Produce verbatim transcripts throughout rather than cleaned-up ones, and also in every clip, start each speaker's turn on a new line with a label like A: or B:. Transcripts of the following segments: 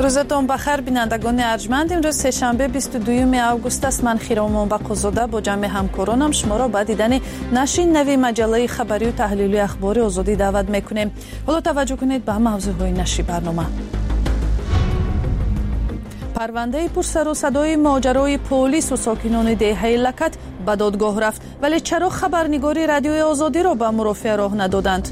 A: روزتون بخیر بینندگان ارجمند. امروز سه‌شنبه بیست و دوم آگوست است. من خیرام بقوزاده با جمع همکارانم شما را به دیدن نشر نوی مجله خبری و تحلیلی اخبار آزادی دعوت میکنیم. حالا توجه کنید به موضوعهای نشری برنامه. پرونده پرسر و صدای ماجرای پلیس و ساکنان دهه لکت به دادگاه رفت، ولی چرا خبرنگاری رادیوی آزادی را به مرافعه راه ندادند؟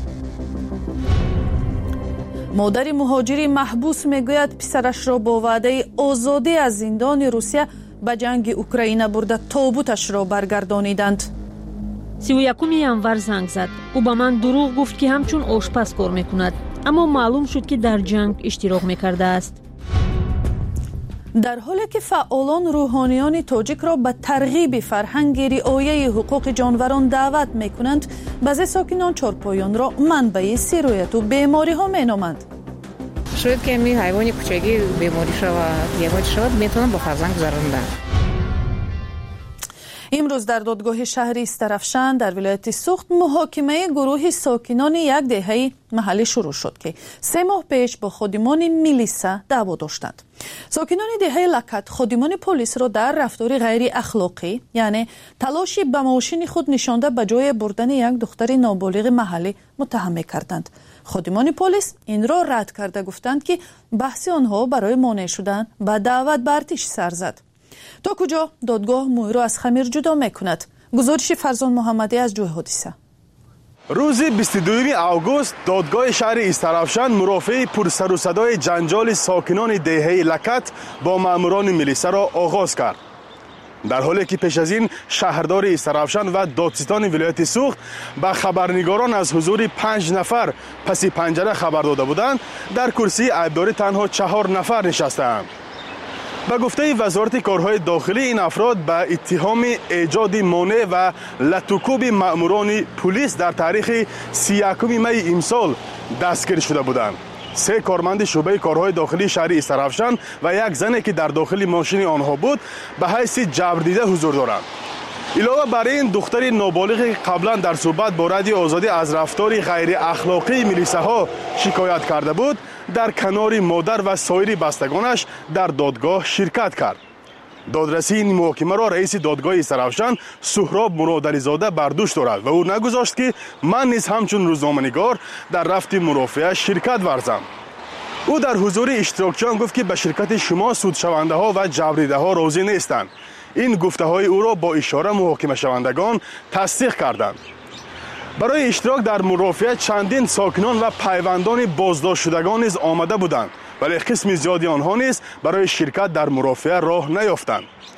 A: مادر مهاجری محبوس میگوید پسرش را با وعده آزادی از زندان روسیه به جنگ اوکراین برده تابوتش را برگردانیدند.
B: سی و یکم ینور زنگ زد. او به من دروغ گفت که همچون آشپز کار میکند، اما معلوم شد که در جنگ اشتراک میکرده است.
A: در حالی که فعالان روحانیان تاجیک را به ترغیب فرهنگ رعایت حقوق جانوران دعوت میکنند، بعضی ساکنان چارپایان را منبع سیرایت و بیماری ها مینامند.
C: شاید که می حیوان کوچکی بیماری شود یا شود میتونن با فرزند گذراندن.
A: امروز در دادگاه شهری استرافشان در ولایت سوخت محاکمه گروه ساکنان یک دهه محلی شروع شد که سه ماه پیش با خادمان میلیسا دعوا داشتند. ساکنان دهه لکت خادمان پلیس را در رفتار غیر اخلاقی، یعنی تلاشی به ماشین خود نشانده به جای بردن یک دختر نابالغ محلی متهم کردند. خادمان پلیس این را رد کرده گفتند که بحث آنها برای مانع شدن به دعوت به ارتش سر زد. تا کجا دادگاه موی را از خمیر جدا میکند؟ گزارش فرزان محمدی از جای حادثه.
D: روز بیست و دوم آگوست دادگاه شهر استرافشان مرافعه پرسر و صدای جنجال ساکنان دهه لکت با ماموران میلیسا را آغاز کرد. در حالی که پیش از این شهردار استرافشان و دادستان ولایت سوخت به خبرنگاران از حضور پنج نفر پس پنجره خبر داده بودند، در کرسی عیبداری تنها چهار نفر نشستند. به گفته وزارت کارهای داخلی این افراد به اتهام ایجاد مانع و لطوکوب ماموران پلیس در تاریخ سی و یکم می امسال دستگیر شده بودند. سه کارمند شعبه کارهای داخلی شهر استرافشان و یک زنی که در داخل ماشین آنها بود به حیث جبردیده حضور دارند. علاوه بر این دختر نابالغ قبلا در صحبت با رادیو آزادی از رفتار غیر اخلاقی میلیساها شکایت کرده بود، در کنار مادر و سایر بستگانش در دادگاه شرکت کرد. دادرسی این محاکمه را رئیس دادگاه استرافشان سهراب مرادعلی‌زاده بر دوش دارد و او نگذاشت که من نیز همچون روزنامه‌نگار در رفت مرافعه شرکت ورزم. او در حضور اشتراکچیان گفت که به شرکت شما سودشونده ها و جبریده ها راضی نیستند. این گفته های او را با اشاره محاکمه شوندگان تصدیق کردند. برای اشتراک در مرافعه چندین ساکنان و پیوندان بازداشت شدگان نیز آمده بودند، ولی قسم زیادی آنها نیز برای شرکت در مرافعه راه نیافتند.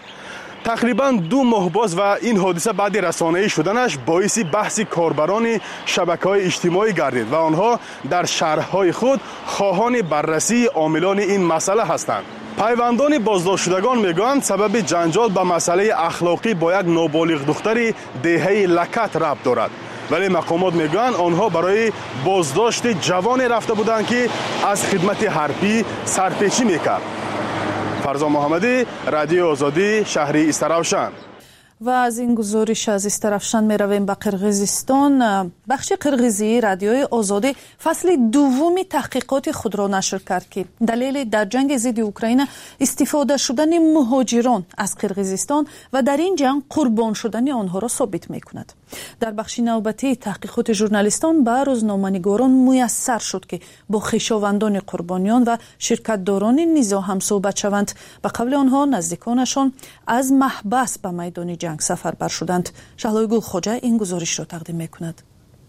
D: تقریبا دو ماه باز و این حادثه بعد رسانه‌ای شدنش باعث بحث کاربران شبکه‌های اجتماعی گردید و آنها در شهرهای خود خواهان بررسی عاملان این مسئله هستند. پیوندان بازداشت شدگان میگویند سبب جنجال به مسئله اخلاقی با یک نابالغ دختر دهه لکت ربط دارد، ولی مقامات میگویند آنها برای بازداشت جوانی رفته بودند که از خدمت حربی سرپیچی میکرد. فرزان محمدی، رادیو آزادی، شهر استرافشان.
A: و از این گزارش از استرافشان می رویم به قرقیزستان. بخش قرقیزی رادیوی آزادی فصل دومی تحقیقات خود را نشر کرد که دلیل در جنگ ضد اوکراین استفاده شدن مهاجران از قرقیزستان و در این جنگ قربان شدن آنها را ثابت می کند. در بخش نوبتی تحقیقات ژورنالیستان به روزنامه‌نگاران میسر شد که با خویشاوندان قربانیان و شرکتداران نزاع هم صحبت شوند. به قبل آنها نزدیکانشان از محبس به میدان جنگ سفر بر شدند. شهلای گل خوجه این گزارش را تقدیم میکند.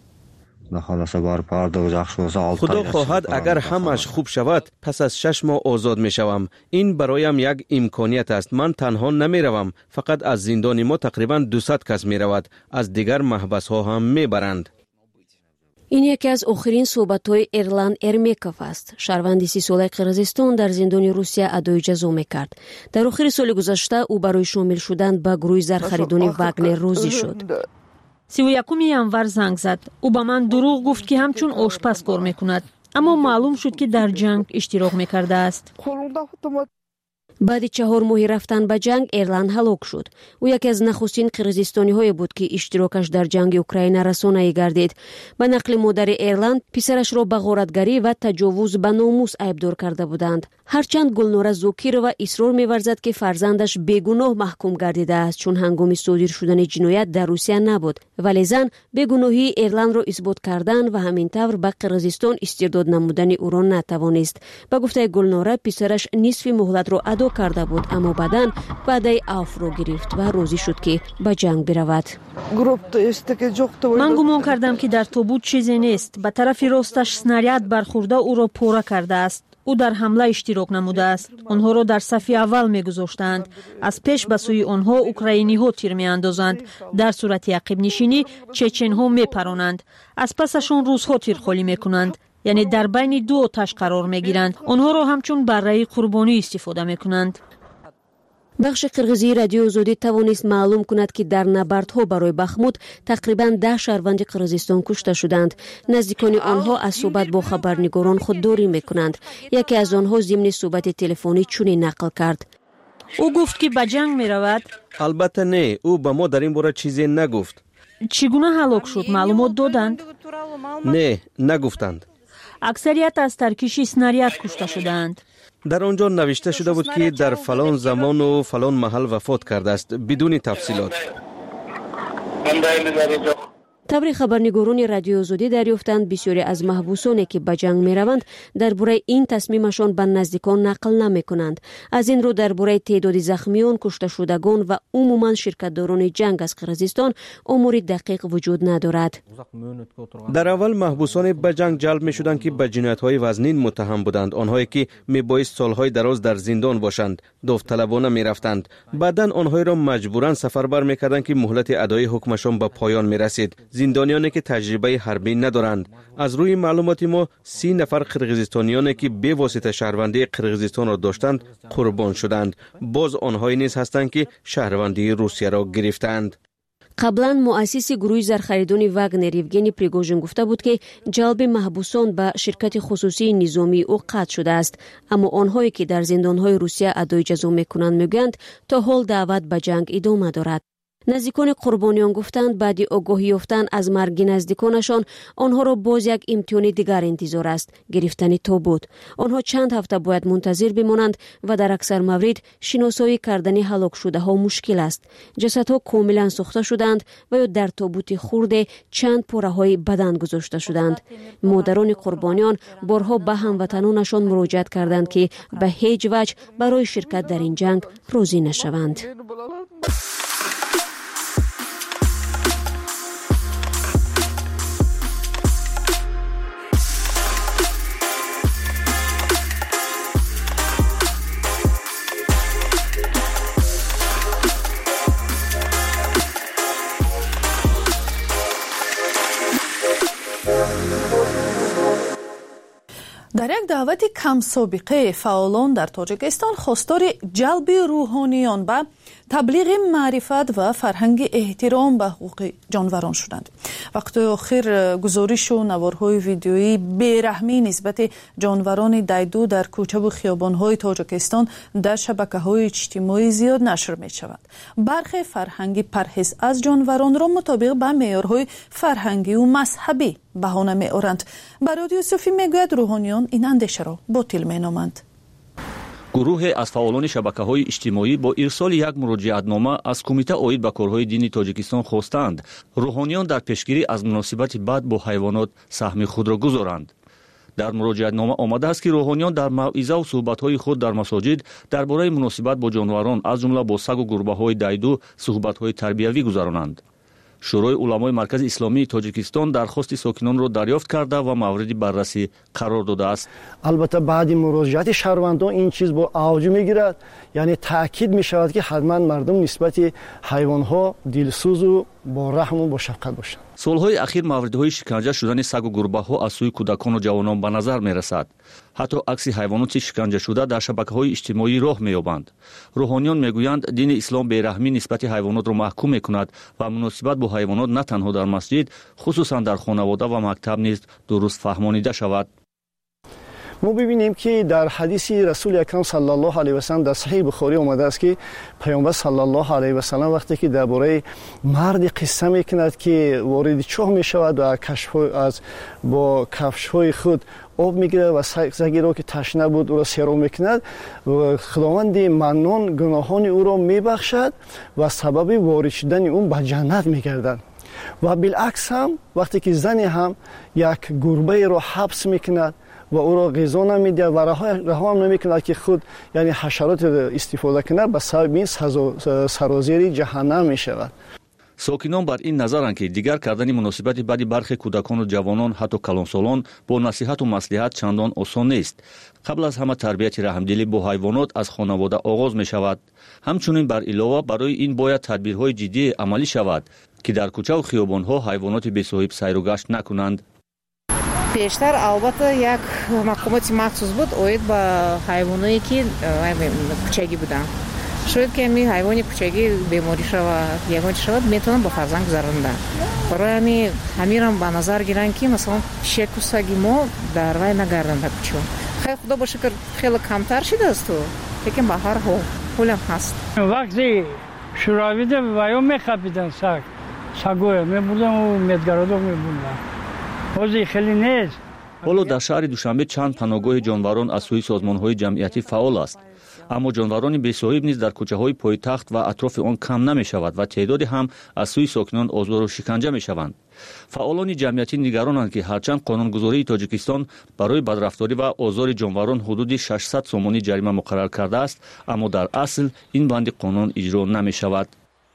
E: خدا خواهد اگر همش خوب شود پس از شش ماه آزاد می شوم. این برایم یک امکانیت است. من تنها نمی روم، فقط از زندان ما تقریبا دویست کس می رود، از دیگر محبس ها هم می برند.
F: این یکی از آخرین صحبت‌های ایرلان ارمیکوف است. شهروند سی ساله قرقیزستان در زندان روسیه ادای جزا می‌کرد. در آخر سال گذشته او برای شامل شدن به گروه زرخریدان واگنر راضی شد.
B: سی و یکم ینور زنگ زد. او به من دروغ گفت که همچون آشپز کار میکند، اما معلوم شد که در جنگ اشتراک میکرده است.
F: بعد چهار ماهی رفتن به جنگ ایرلان هلاک شد. او یکی از نخستین قرقیزستانی های بود که اشتراکش در جنگ اوکراین رسانه‌ای گردید. به نقل مادر ایرلان پسرش را به غارتگری و تجاوز به ناموس عیبدار کرده بودند. ҳарчанд Гулнора Зокирова исрор меварзад ки фарзандаш бегуноҳ маҳкум гардидааст, чун ҳангоми содир шудани ҷиноят дар Русия набуд, вале зан бегуноҳии Эрланро исбот кардан ва ҳамин тавр ба Қирғизистон истирдод намудани ӯро натавонист. Ба гуфтаи Гулнора, писараш нисфи муҳлатро адо карда буд, аммо баъдан ваъдаи авфро гирифт ва розӣ шуд ки ба ҷанг биравад.
B: ман гумон кардам ки дар тобут чизе нест. Ба тарафи росташ снаряд бархӯрда ӯро пора кардааст. ӯ дар ҳамла иштирок намудааст. онҳоро дар сафи аввал мегузоштанд. аз пеш ба сӯи онҳо украиниҳо тир меандозанд. дар сурати ақибнишинӣ чеченҳо мепаронанд. аз пасашон русҳо тирхолӣ мекунанд. яъне дар байни ду оташ қарор мегиранд. онҳоро ҳамчун барраи қурбонӣ истифода мекунанд.
F: бахши қирғизии радиои озодӣ тавонист маълум кунад ки дар набардҳо барои Бахмут тақрибан даҳ шаҳрванди Қирғизистон кушта шуданд. наздикони онҳо аз суҳбат бо хабарнигорон худдорӣ мекунанд. яке аз онҳо зимни суҳбати телефонӣ чунин нақл кард.
B: ӯ гуфт ки ба ҷанг меравад.
E: албатта не, ӯ ба мо дар ин бора чизе нагуфт.
B: чӣ гуна ҳалок шуд? маълумот доданд?
E: не, нагуфтанд.
B: аксарият аз таркиши снаряд кушта шудаанд.
E: дар он ҷо навишта шуда буд ки дар фалон замону фалон маҳал вафот кардааст, бидуни тафсилот.
F: табри хабарнигорони радиои озодӣ дарёфтанд бисёре аз маҳбусоне ки ба ҷанг мераванд дар бораи ин тасмимашон ба наздикон нақл намекунанд. аз ин рӯ дар бораи теъдоди захмиён, кушташудагон ва умуман ширкатдорони ҷанг аз Қирғизистон омори дақиқ вуҷуд надорад.
E: дар аввал маҳбусоне ба ҷанг ҷалб мешуданд ки ба ҷиноятҳои вазнин муттаҳам буданд, онҳое ки мебоист солҳои дароз дар зиндон бошанд, довталабона мерафтанд. баъдан онҳоеро маҷбуран сафарбар мекарданд ки муҳлати адои ҳукмашон ба поён мерасид. зиндонионе ки таҷрибаи ҳарбӣ надоранд. аз рӯи маълумоти мо си нафар қирғизистонионе ки бевосита шаҳрвандии Қирғизистонро доштанд қурбон шуданд. боз онҳое низ ҳастанд ки шаҳрвандии Русияро гирифтанд.
F: қаблан муассиси гурӯҳи зархаридони Вагнер Евгений Пригожин гуфта буд ки ҷалби маҳбусон ба ширкати хусусии низомии ӯ қатъ шудааст, аммо онҳое ки дар зиндонҳои Русия адои ҷазо мекунанд мегӯянд то ҳол даъват ба ҷанг идома дорад. наздикони қурбониён гуфтанд баъди огоҳӣ ёфтан аз марги наздиконашон онҳоро боз як имтиҳони дигар интизор аст, гирифтани тобут. онҳо чанд ҳафта бояд мунтазир бимонанд ва дар аксар маврид шиносоӣ кардани ҳалокшудаҳо мушкил аст. ҷасадҳо комилан сӯхта шуданд ва ё дар тобути хурде чанд пораҳои бадан гузошта шуданд. модарони қурбониён борҳо ба ҳамватанонашон муроҷиат карданд ки ба ҳеҷ ваҷ барои ширкат дар ин ҷанг розӣ нашаванд.
A: дар як даъвати камсобиқа фаъолон дар тоҷикистон хостори ҷалби рӯҳониён ба таблиғи маърифат ва фарҳанги эҳтиром ба ҳуқуқи ҷонварон шуданд. вақтҳои охир гузоришу наворҳои видеои бераҳмии нисбати ҷонварони дайду дар кӯчаву хиёбонҳои тоҷикистон дар шабакаҳои иҷтимоӣ зиёд нашр мешаванд. бархе фарҳанги парҳез аз ҷонваронро мутобиқ ба меъёрҳои фарҳангию мазҳабӣ баҳона меоранд. бароди Юсуфӣ мегӯяд рӯҳониён ин андешаро ботил меноманд.
G: гурӯҳе аз фаъолони шабакаҳои иҷтимоӣ бо ирсоли як муроҷиатнома аз кумита оид ба корҳои дини Тоҷикистон хостанд рӯҳониён дар пешгирӣ аз муносибати бад бо ҳайвонот саҳми худро гузоранд. дар муроҷиатнома омадааст ки рӯҳониён дар мавъизаву суҳбатҳои худ дар масоҷид дар бораи муносибат бо ҷонварон аз ҷумла бо сагу гурбаҳои дайду суҳбатҳои тарбиявӣ гузаронанд. шӯрои уламои маркази исломии Тоҷикистон дархости сокинонро дарёфт карда ва мавриди баррасӣ қарор додааст.
H: албатта баъди муроҷиати шаҳрвандон ин чиз бо авҷ мегирад, яъне таъкид мешавад ки ҳатман мардум нисбати ҳайвонҳо дилсӯзу бо раҳму бо шафқат бошанд. солҳои ахир мавридҳои шиканҷа шудани сагу гурбаҳо аз сӯи кӯдакону ҷавонон ба назар мерасад. ҳатто акси ҳайвоноти шиканҷашуда дар шабакаҳои иҷтимоӣ роҳ меёбанд. рӯҳониён мегӯянд дини ислом бераҳмӣ нисбати ҳайвонотро маҳкум мекунад ва муносибат бо ҳайвонот на танҳо дар масҷид, хусусан дар хонавода ва мактаб низ дуруст фаҳмонида шавад. ما ببینیم که در حدیث رسول اکرم صلی الله علیه و سلم در صحیح بخاری اومده است که پیامبر صلی الله علیه و سلم وقتی که درباره مرد قصه میکند که وارد چاه میشود و کشف از با کفش‌های خود آب میگیرد و سگی را که تشنه بود او را سیراب میکند و خداوند منان گناهان او را میبخشد و سبب وارد شدن اون به جنت میگردد. و بالعکس هم وقتی که زنی هم یک گربه را حبس میکند و او را غذا نمیدهد و رها هم نمیکند که خود یعنی حشرات استفاده کند، به سبب این سرازیر جهنم میشود.
G: ساکنان بر این نظرند که دیگر کردن مناسبت بعد برخی کودکان و جوانان حتی کلانسالان با نصیحت و مصلحت چندان آسان نیست. قبل از همه تربیت رحمدلی با حیوانات از خانواده آغاز می شود. همچنین بر علاوه برای این باید تدبیرهای جدی عملی شود که در کوچه و خیابانها حیوانات بی‌صاحب سیر و گشت نکنند.
C: پیشتر البته یک مقامات مخصوص بود اوید با حیوانایی که کوچگی بودن. شاید که می حیوان کوچگی بیماری شود یا چی شود میتونن با فرزند گذراندن. برای همین همیرم به نظر گیرن که مثلا شک و سگی ما در وای نگردن تا کوچو. خیلی خدا باشه که خیلی کمتر شده است تو. لیکن به هر حال حالم هست.
I: وقتی شوراویده وایو میخوابیدن سگ. سگوه میبردن و میدگرادو میبردن. وضعی خیلی نیست.
G: حالا در شهر دوشنبه چند پناهگاه جانوران از سوی سازمان‌های جمعیتی فعال است. اما جانوران بی‌صاحب نیز در کوچه‌های پایتخت و اطراف آن کم نمی‌شود و تعدادی هم از سوی ساکنان آزار و شکنجه می‌شوند. فعالان جمعیتی نگرانند که هرچند قانونگذاری تاجیکستان برای بدرفتاری و آزار جانوران حدود ششصد سومانی جریمه مقرر کرده است، اما در اصل این بند قانون اجرا نمی‌شود.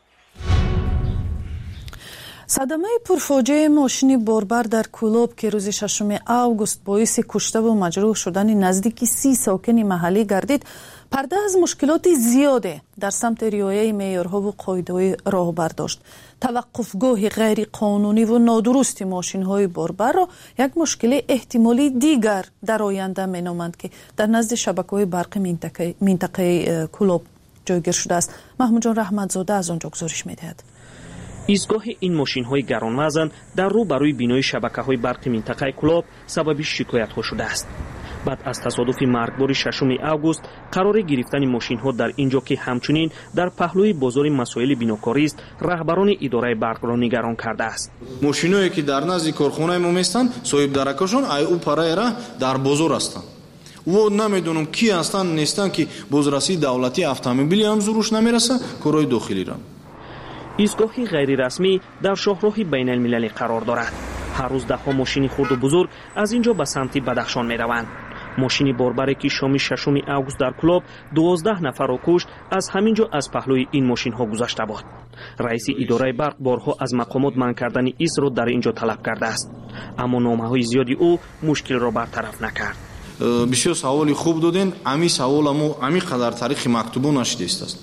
A: صدمه پرفاجعه ماشین باربر در کولاب که روز ششم آگوست باعث کشته و مجروح شدن نزدیک سی ساکن محلی گردید، پرده از مشکلات زیاده در سمت رعایت معیارها و قاعده‌های راه برداشت. توقفگاه غیر قانونی و نادرست ماشین‌های باربر را یک مشکل احتمالی دیگر در آینده می‌نامند که در نزد شبکه‌های برق منطقه منطقه کولاب جایگیر شده است. محمود جان رحمتزاده از آنجا گزارش می‌دهد.
J: ایستگاه این ماشین‌های گرانوزن در رو برای بینای شبکه‌های برق منطقه کولاب سبب شکایت‌ها شده است. بعد از تصادف مرگبار ششم آگوست قرار گرفتن ماشین‌ها در اینجا که همچنین در پهلوی بازار مسائل بیناکاری است، رهبران اداره برق را نگران کرده است.
K: ماشینایی که در نزد کارخانه ما هستند صاحب درکشان ای او پرایرا در بازار هستند. و نمیدونم کی هستند نیستند که بازرسی دولتی автомобили هم زورش نمیرسه کارهای داخلی را.
J: ایستگاهی غیر رسمی در شاهراه بین المللی قرار دارد. هر روز ده ها ماشین خرد و بزرگ از اینجا به سمت بدخشان می روند. ماشین باربری که شام ششم آگوست در کلاب دوازده نفر را کشت از همینجا از پهلوی این ماشین ها گذشته بود. رئیس اداره برق بارها از مقامات منع کردن ایست را در اینجا طلب کرده است، اما نامه های زیادی او مشکل را برطرف نکرد.
K: بسیار سوال خوب دادین. امی سوال امو امی قدر تاریخ مکتوب نشده است.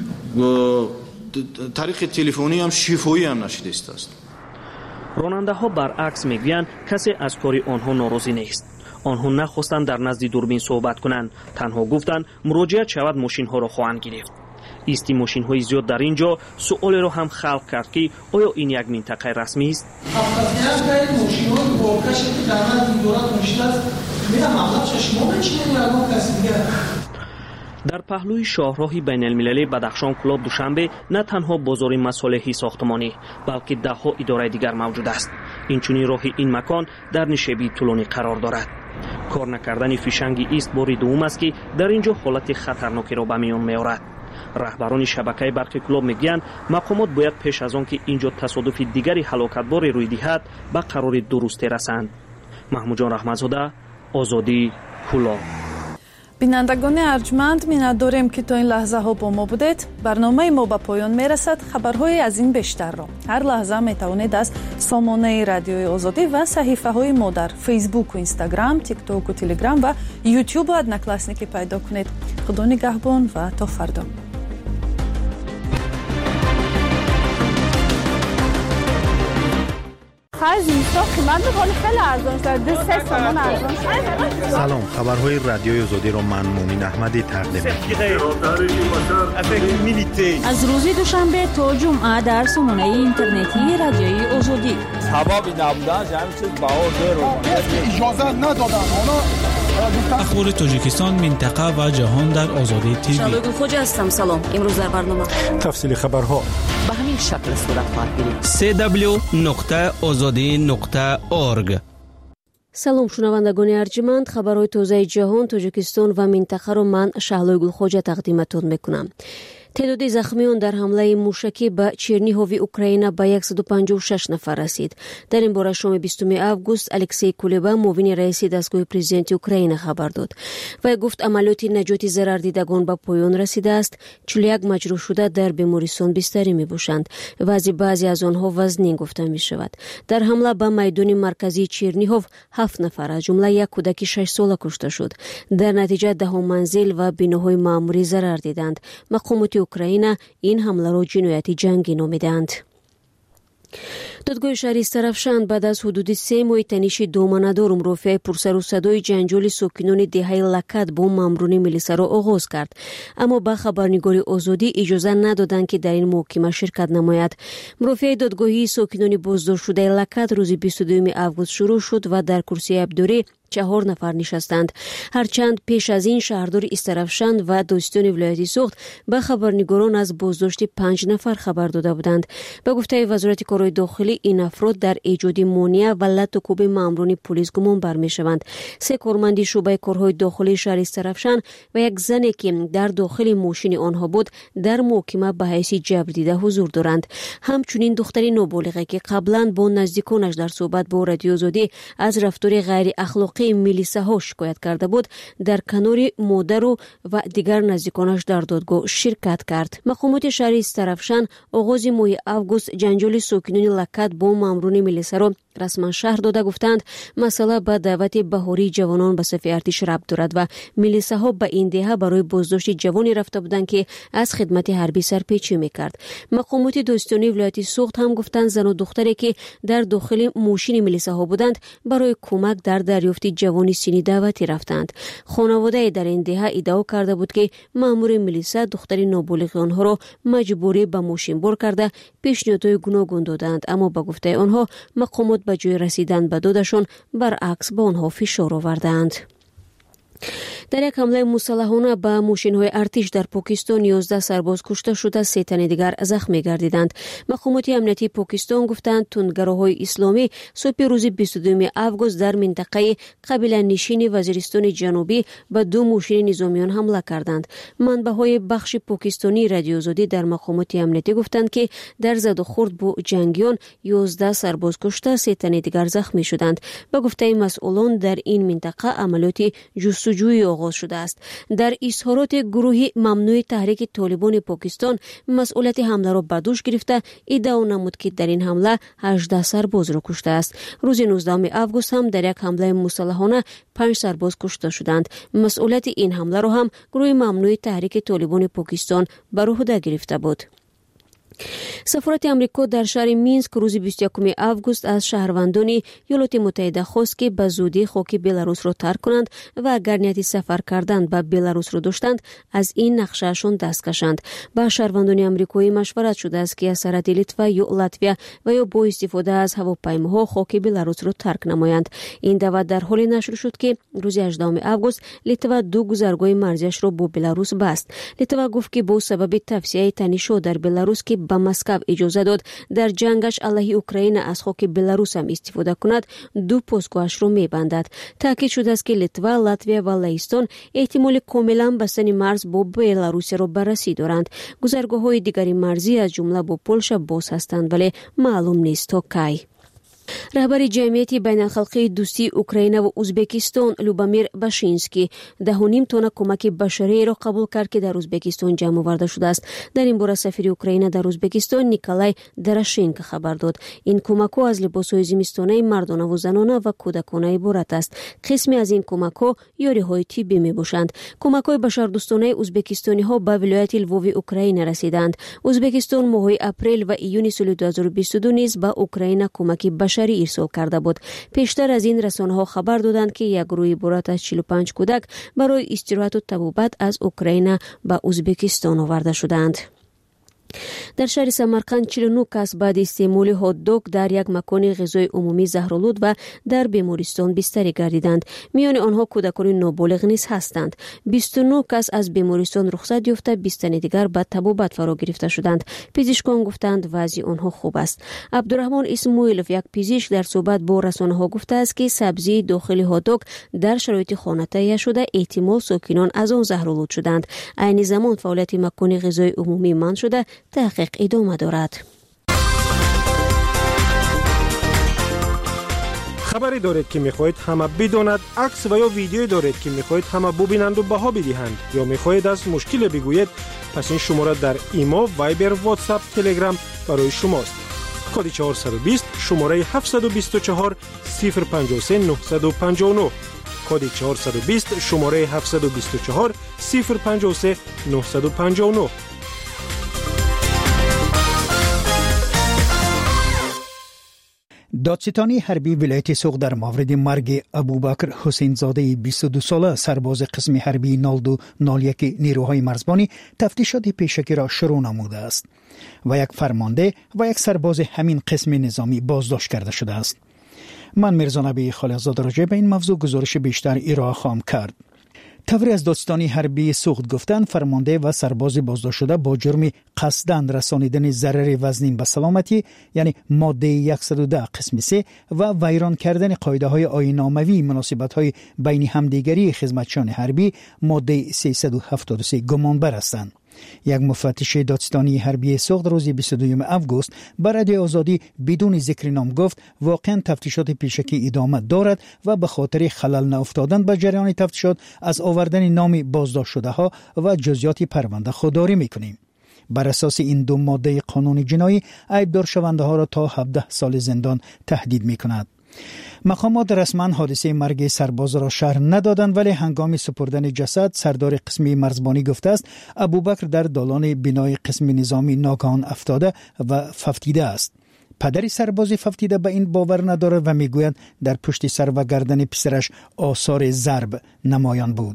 K: تاریخ تلفنی هم شفاهی هم نشده است.
J: راننده ها برعکس میگویند کسی از کار آنها ناراضی نیست. آنها نخواستند در نزد دوربین صحبت کنند، تنها گفتند مراجعت شود ماشین ها را خواهند گرفت. ایستی ماشین های زیاد در اینجا سؤال را هم خلق کرد که آیا این یک منطقه رسمی است؟ در پهلوی شاهراه بین المللی بدخشان کلاب دوشنبه نه تنها بازار مصالحی ساختمانی بلکه ده ها اداره دیگر موجود است. اینچنین راه این مکان در نشیبی طولانی قرار دارد. کار نکردن فیشنگ ایست بار دوم است که در اینجا حالت خطرناکی را به میان میآورد. رهبران شبکه برق کلاب میگویند مقامات باید پیش از آن که اینجا تصادف دیگری هلاکتبار روی دهد به قرار درستی رسند. محمود جان رحمتزاده، آزادی، کلاب.
A: بینندگان ارجمند می‌نت داریم که تا این لحظه ها با ما بودید. برنامه ما به پایان میرسد. خبرهای از این بیشتر را هر لحظه میتوانید از سامانه رادیوی آزادی و صحیفه های ما در فیسبوک و اینستاگرام، تیک توک و تلگرام و یوتیوب و ادنکلاسنیکی پیدا کنید. خدا نگهبان و تا فردا.
L: خواهد اینجا قیمت ولی خیلی ارزان شده. دو سه تومن ارزان شده.
M: سلام، خبرهای رادیوی آزادی رو من مومن احمدی تقدیم می‌کنم.
B: از روز دوشنبه تا جمعه در سامانه اینترنتی رادیوی آزادی.
N: سببی نبودن همین چیز بهار رو
O: اجازه ندادن.
P: اخبار تاجیکستان، منطقه و جهان در آزادی تیوی.
Q: شالوی خوجا هستم. سلام. امروز در برنامه
O: تفصیل خبرها
Q: به همین شکل صورت خواهد گرفت.
E: سه دبلیو نقطه آزادی نقطه اورگ.
F: سلام شنوندگان ارجمند، خبرهای تازه جهان، تاجیکستان و منطقه رو من شهلوی گلخوجا تقدیمتون میکنم. تعداد زخمیان در حمله موشکی به چرنیهوی اوکراین به صد و پنجاه و شش نفر رسید. در این باره شام بیستم آگوست الکسی کولبا معاون رئیس دستگاه پرزیدنت اوکراین خبر داد و گفت عملیات نجات ضرر دیدگان به پایان رسیده است. چهل و یک مجروح شده در بیمارستان بستری میباشند و از بعضی از آنها وزنی گفته می شود. در حمله به میدان مرکزی چرنیهوف هفت نفر از جمله یک کودک شش ساله کشته شد. در نتیجه ده منزل و بناهای معمولی ضرر دیدند. مقامات اوکراین این حمله را جنایت جنگی نامیدند. دادگاه شهری استرافشان بعد از حدود سه ماه تنش دوماندارم رفع پرسر و صدای جنجال ساکنان دهه لکت با ماموران ملیسا را آغاز کرد، اما به خبرنگار آزادی اجازه ندادند که در این محکمه شرکت نماید. مرافع دادگاهی ساکنان بازداشت شده لکت روز بیست و دو آگوست شروع شد و در کرسی عبدوری چهار نفر نشستند. هرچند پیش از این شهردار استرافشان و دوستان ولایت سوخت به خبرنگاران از بازداشت پنج نفر خبر داده بودند. به گفته وزارت کارهای داخلی این افراد در ایجاد مانع و لطکوب ماموران پلیس گمان بر میشوند. سه کارمند شعبه کارهای داخلی شهر استرافشان و یک زنی که در داخل ماشین آنها بود در محکمه به حیث جبر دیده حضور دارند. همچنین دختری نابالغه که قبلا با نزدیکانش در صحبت با رادیو آزادی از رفتار غیر اخلاقی ملیسا ها شکایت کرده بود، در کنار مادر و دیگر نزدیکانش در دادگاه شرکت کرد. مقامات شهر استرافشان آغاز ماه آگوست جنجال ساکنان لکت با ماموران ملیسا را رسما شهر داده گفتند مسئله به دعوت بهاری جوانان به صف ارتش ربط دارد و ملیساها به این دهه برای بازداشت جوانی رفته بودند که از خدمت حربی سرپیچی میکرد. مقامات دوستانه ولایت سوخت هم گفتند زن و دختری که در داخل ماشین ملیساها بودند برای کمک در دریافت جوانی سینی دعوتی رفتند. خانواده در این دهه ادعا کرده بود که مأمور ملیسا دختری نابالغ آنها را مجبوری به ماشین بر کرده پیشنهادهای گوناگون دادند، اما به گفته آنها مقامات به جای رسیدن به دادشان برعکس به آنها فشار آوردند. در یک حمله مسلحانه به ماشین‌های ارتش در پاکستان یازده سرباز کشته شده، سه تن دیگر زخمی گردیدند. مقامات امنیتی پاکستان گفتند تندگراهای اسلامی صبح روز بیست و دو آگوست در منطقه قبیله نشین وزیرستان جنوبی به دو ماشین نظامیان حمله کردند. منبع‌های بخش پاکستانی رادیو آزادی در مقامات امنیتی گفتند که در زد و خورد با جنگیان یازده سرباز کشته، سه تن دیگر زخمی شدند. به گفته مسئولان در این منطقه عملیات جستجوی آغاز شده است. در اظهارات گروه ممنوع تحریک طالبان پاکستان مسئولیت حمله را بر دوش گرفته ادعا نمود که در این حمله هجده سرباز را کشته است. روز نوزدهم آگوست هم در یک حمله مسلحانه پنج سرباز کشته شدند. مسئولیت این حمله را هم گروه ممنوع تحریک طالبان پاکستان بر عهده گرفته بود. سفارت امریکا در شهر مینسک روز بیست و یک آگوست از شهروندان ایالات متحده خواست که به زودی خاک بلاروس را ترک کنند و اگر نیت سفر کردن به بلاروس را داشتند از این نقشهشان دست کشند. با شهروندان امریکایی مشورت شده است که از سرحد لیتوا یا لاتویا و یا با استفاده از هواپیماها خاک بلاروس را ترک نمایند. این دعوت در حالی نشر شد که روز هجدهم آگوست لیتوا دو گذرگاه مرزیش را با بلاروس بست. لیتوا گفت که با سبب توسعه تنش‌ها در بلاروس که به مسکو اجازه داد در جنگش علیه اوکراین از خاک بلاروس هم استفاده کند، دو پاسگاهش را می‌بندد. تاکید شده است که لیتوا، لاتویا و لهستان احتمال کاملا بستن مرز با بلاروس را بررسی دارند. گذرگاه‌های دیگری مرزی از جمله با پولش باز هستند ولی معلوم نیست تا کی. رهبر جمعیت بین الخلقی دوستی اوکراین و ازبکستان لوبامیر باشینسکی ده و نیم تن کمک بشری را قبول کرد که در ازبکستان جمع آورده شده است. در این باره سفیر اوکراین در ازبکستان نیکولای دراشنکو خبر داد. این کمک‌ها از لباس‌های زمستانه مردانه و زنانه و کودکانه عبارت است. قسمی از این کمک‌ها یاری‌های طبی می‌باشند. کمک‌های بشردوستانه ازبکستانی‌ها به ولایت لووی اوکراین رسیدند. ازبکستان ماه اپریل و ایون سال دو هزار و بیست و دو نیز به اوکراین کمک بشری بشری ارسال کرده بود. پیشتر از این رسانه‌ها خبر دادند که یک گروه عبارت از چهل و پنج کودک برای استراحت و طبابت از اوکراین به ازبکستان آورده شدند. در شهر سمرقند چهل و نه کس بعد استعمال هات دوگ در یک مکان غذای عمومی زهرآلود و در بیمارستان بستری گردیدند. میان آنها کودکان نابالغ نیز هستند. بیست و نه کس از بیمارستان رخصت یافته، بیست تن دیگر به طبابت فرا گرفته شدند. پزشکان گفتند وضع آنها خوب است. عبدالرحمن اسماعیلوف یک پزشک در صحبت با رسانه‌ها گفته است که سبزی داخل هات دوگ در شرایط خانه تهیه شده، احتمال ساکنان از آن زهرآلود شدند. عین زمان فعالیت مکان غذای عمومی منع شده، تحقیق ادامه دارد.
O: خبری دارید که میخواهید همه بداند، عکس و یا ویدیویی دارید که میخواهید همه ببینند و بها بدهند، یا میخواهید از مشکل بگویید، پس این شماره در ایما، وایبر، واتساپ، تلگرام برای شماست. کد چهارصد و بیست شماره هفتصد و بیست و چهار صفر پنجاه و سه نهصد و پنجاه و نه. کد چهارصد و بیست شماره هفتصد و بیست و چهار صفر پنجاه و سه نهصد و پنجاه و نه.
R: دادستانی حربی ولایت سوق در مورد مرگ ابوبکر حسین زاده بیست و دو ساله سرباز قسم حربی نود و دو نود و یک نیروهای مرزبانی تفتیشات پیشکی را شروع نموده است و یک فرمانده و یک سرباز همین قسم نظامی بازداشت کرده شده است. من میرزا نبی خالقزاده راجع به این موضوع گزارش بیشتر ارائه خواهم کرد. تبری از دادستانی حربی سوخت گفتند فرمانده و سرباز بازداشت شده با جرم قصداً رسانیدن ضرر وزنین به سلامتی یعنی ماده صد و ده قسم سه و ویران کردن قاعده های آیین‌ناموی مناسبت های بین همدیگری خدمتچیان حربی ماده سیصد و هفتاد و سه گمانبر هستند. یک مفتش دادستانی حربی سوخت روز بیست و دوم آگوست بر رادیو آزادی بدون ذکر نام گفت واقعا تفتیشات پیشکی ادامه دارد و به خاطر خلل نیفتادن به جریان تفتیشات از آوردن نام بازداشت شده ها و جزئیات پرونده خودداری میکنیم. بر اساس این دو ماده قانون جنایی عیبدار شونده ها را تا هفده سال زندان تهدید میکند. مقامات رسما حادثه مرگ سرباز را شرح ندادند، ولی هنگام سپردن جسد سردار قسمی مرزبانی گفته است ابوبکر در دالان بنای قسم نظامی ناگهان افتاده و ففتیده است. پدری سرباز ففتیده به این باور ندارد و میگوید در پشت سر و گردن پسرش آثار ضرب نمایان بود.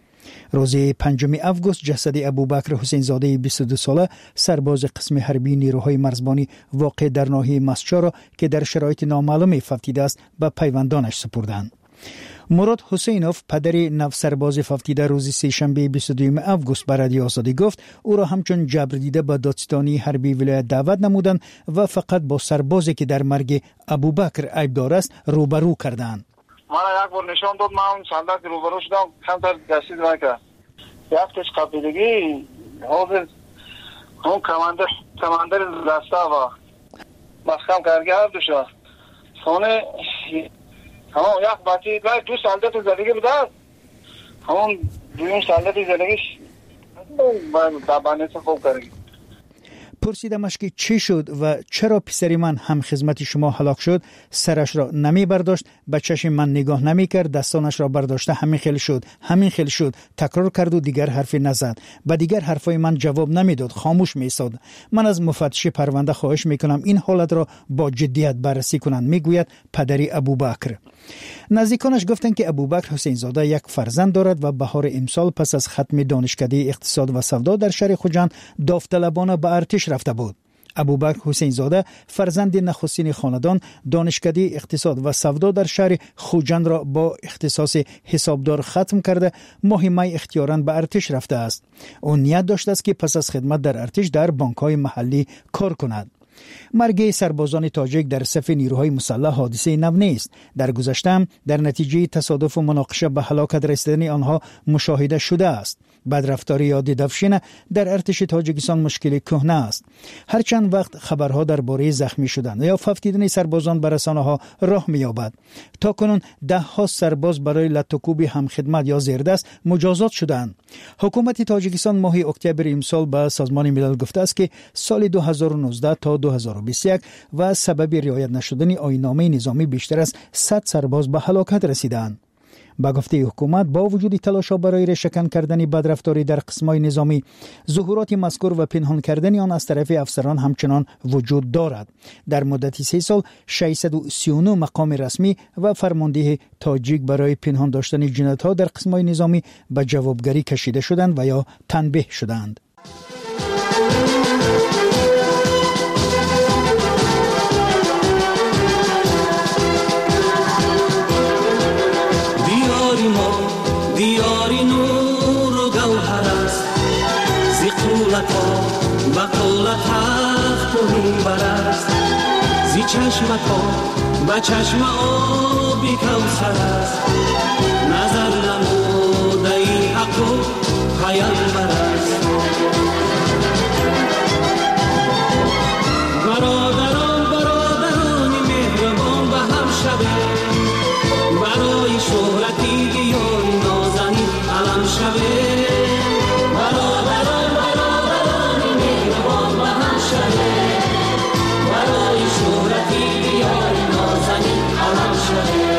R: روز پنجم آگوست جسد ابوبکر حسین زاده بیست و دو ساله سرباز قسم حربی نیروهای مرزبانی واقع در ناحیه مسجد را که در شرایط نامعلوم ففتیده است به پیوندانش سپردند. مراد حسینوف پدر نو سرباز ففتیده روز سه‌شنبه بیست و دوم آگوست بر رادیو آزادی گفت او را همچون جبر دیده به دادستانی حربی ولایت دعوت نمودند و فقط با سربازی که در مرگ ابوبکر عیبدار است روبرو کردند.
S: من یک بار نشان داد، من اون صندوق روبرو شدم، کمتر دستید نکرد. یک تش قبیلگی حاضر اون کماندر کماندر دسته و مسکم کارگر دوشا سونه همون یک باتی دو صندوق زدگی بوده، همون دویم صندوق زدگیش دبانه خوب کردی.
R: پرسیدمش که چی شد و چرا پسری من هم خدمت شما هلاک شد. سرش را نمی برداشت، به چشم من نگاه نمی کرد، دستانش را برداشته همین خیلی شد همین خیلی شد تکرار کرد و دیگر حرفی نزد. به دیگر حرفای من جواب نمیداد، خاموش میساد. من از مفتش پرونده خواهش میکنم این حالت را با جدیت بررسی کنند، میگوید پدری ابوبکر. نزدیکانش گفتند که ابوبکر حسین زاده یک فرزند دارد و بهار امسال پس از ختم دانشکده اقتصاد و سودا در شهر خوجند داوطلبانه به ارتش رفته بود. ابوبکر حسین زاده فرزند نخستین خاندان دانشکده اقتصاد و سودا در شهر خوجند را با اختصاص حسابدار ختم کرده ماه می اختیاراً به ارتش رفته است. او نیت داشته است که پس از خدمت در ارتش در بانک‌های محلی کار کند. مرگ سربازان تاجیک در صف نیروهای مسلح حادثه نو نیست. در گذشته در نتیجه تصادف و مناقشه به هلاکت رسیدن آنها مشاهده شده است. بدرفتاری یا دیدفشین در ارتش تاجیکستان مشکل کهنه است. هر چند وقت خبرها درباره زخمی شدن یا ففتیدن سربازان به رسانه‌ها راه می‌یابد. تا کنون ده ها سرباز برای لطوکوب همخدمت یا زیردست مجازات شدند. حکومت تاجیکستان ماه اکتبر امسال به سازمان ملل گفته است که سال دو هزار و نوزده تا دو هزار و بیست و یک و سبب رعایت نشدن آیین‌نامه نظامی بیشتر از صد سرباز به هلاکت رسیدند. با گفته حکومت با وجود تلاش‌ها برای ریشه‌کن کردن بدرفتاری در قسم‌های نظامی، ظهورات مذکور و پنهان کردن آن از طرف افسران همچنان وجود دارد. در مدت سه سال ششصد و سی و نه مقام رسمی و فرمانده تاجیک برای پنهان داشتن جنایت‌ها در قسم‌های نظامی به جوابگری کشیده شدند و یا تنبیه شدند.
T: دیاری نور و گوهر است زی قولت ها بقولت تخت و منبر است زی چشمت ها به چشم آبی کوثر است نظر نموده ای حق و پیامبر است برادران برادران مهربان به هم شده برای شهرتی دیاری نازنین علم شده برادران برادران مهربان به هم شده برای شهرتی دیاری نازنین علم شده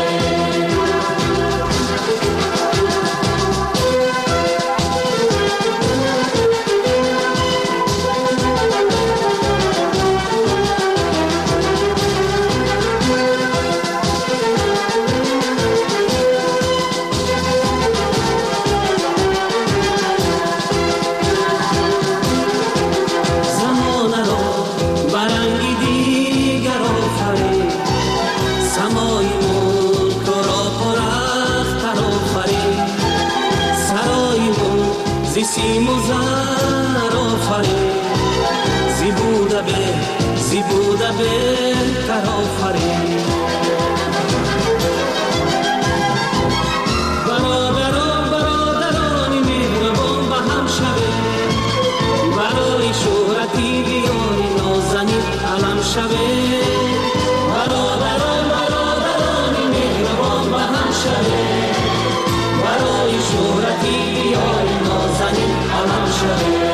T: سیم و زر آفرین زی بوده به زی بوده بهتر آفرین برادران برادران مهربان به هم شوه برای شهرتی دیاری نازنین علم شوه برادران برادران مهربان به هم شوه برای شهرتی دیاری نازنین علم شوه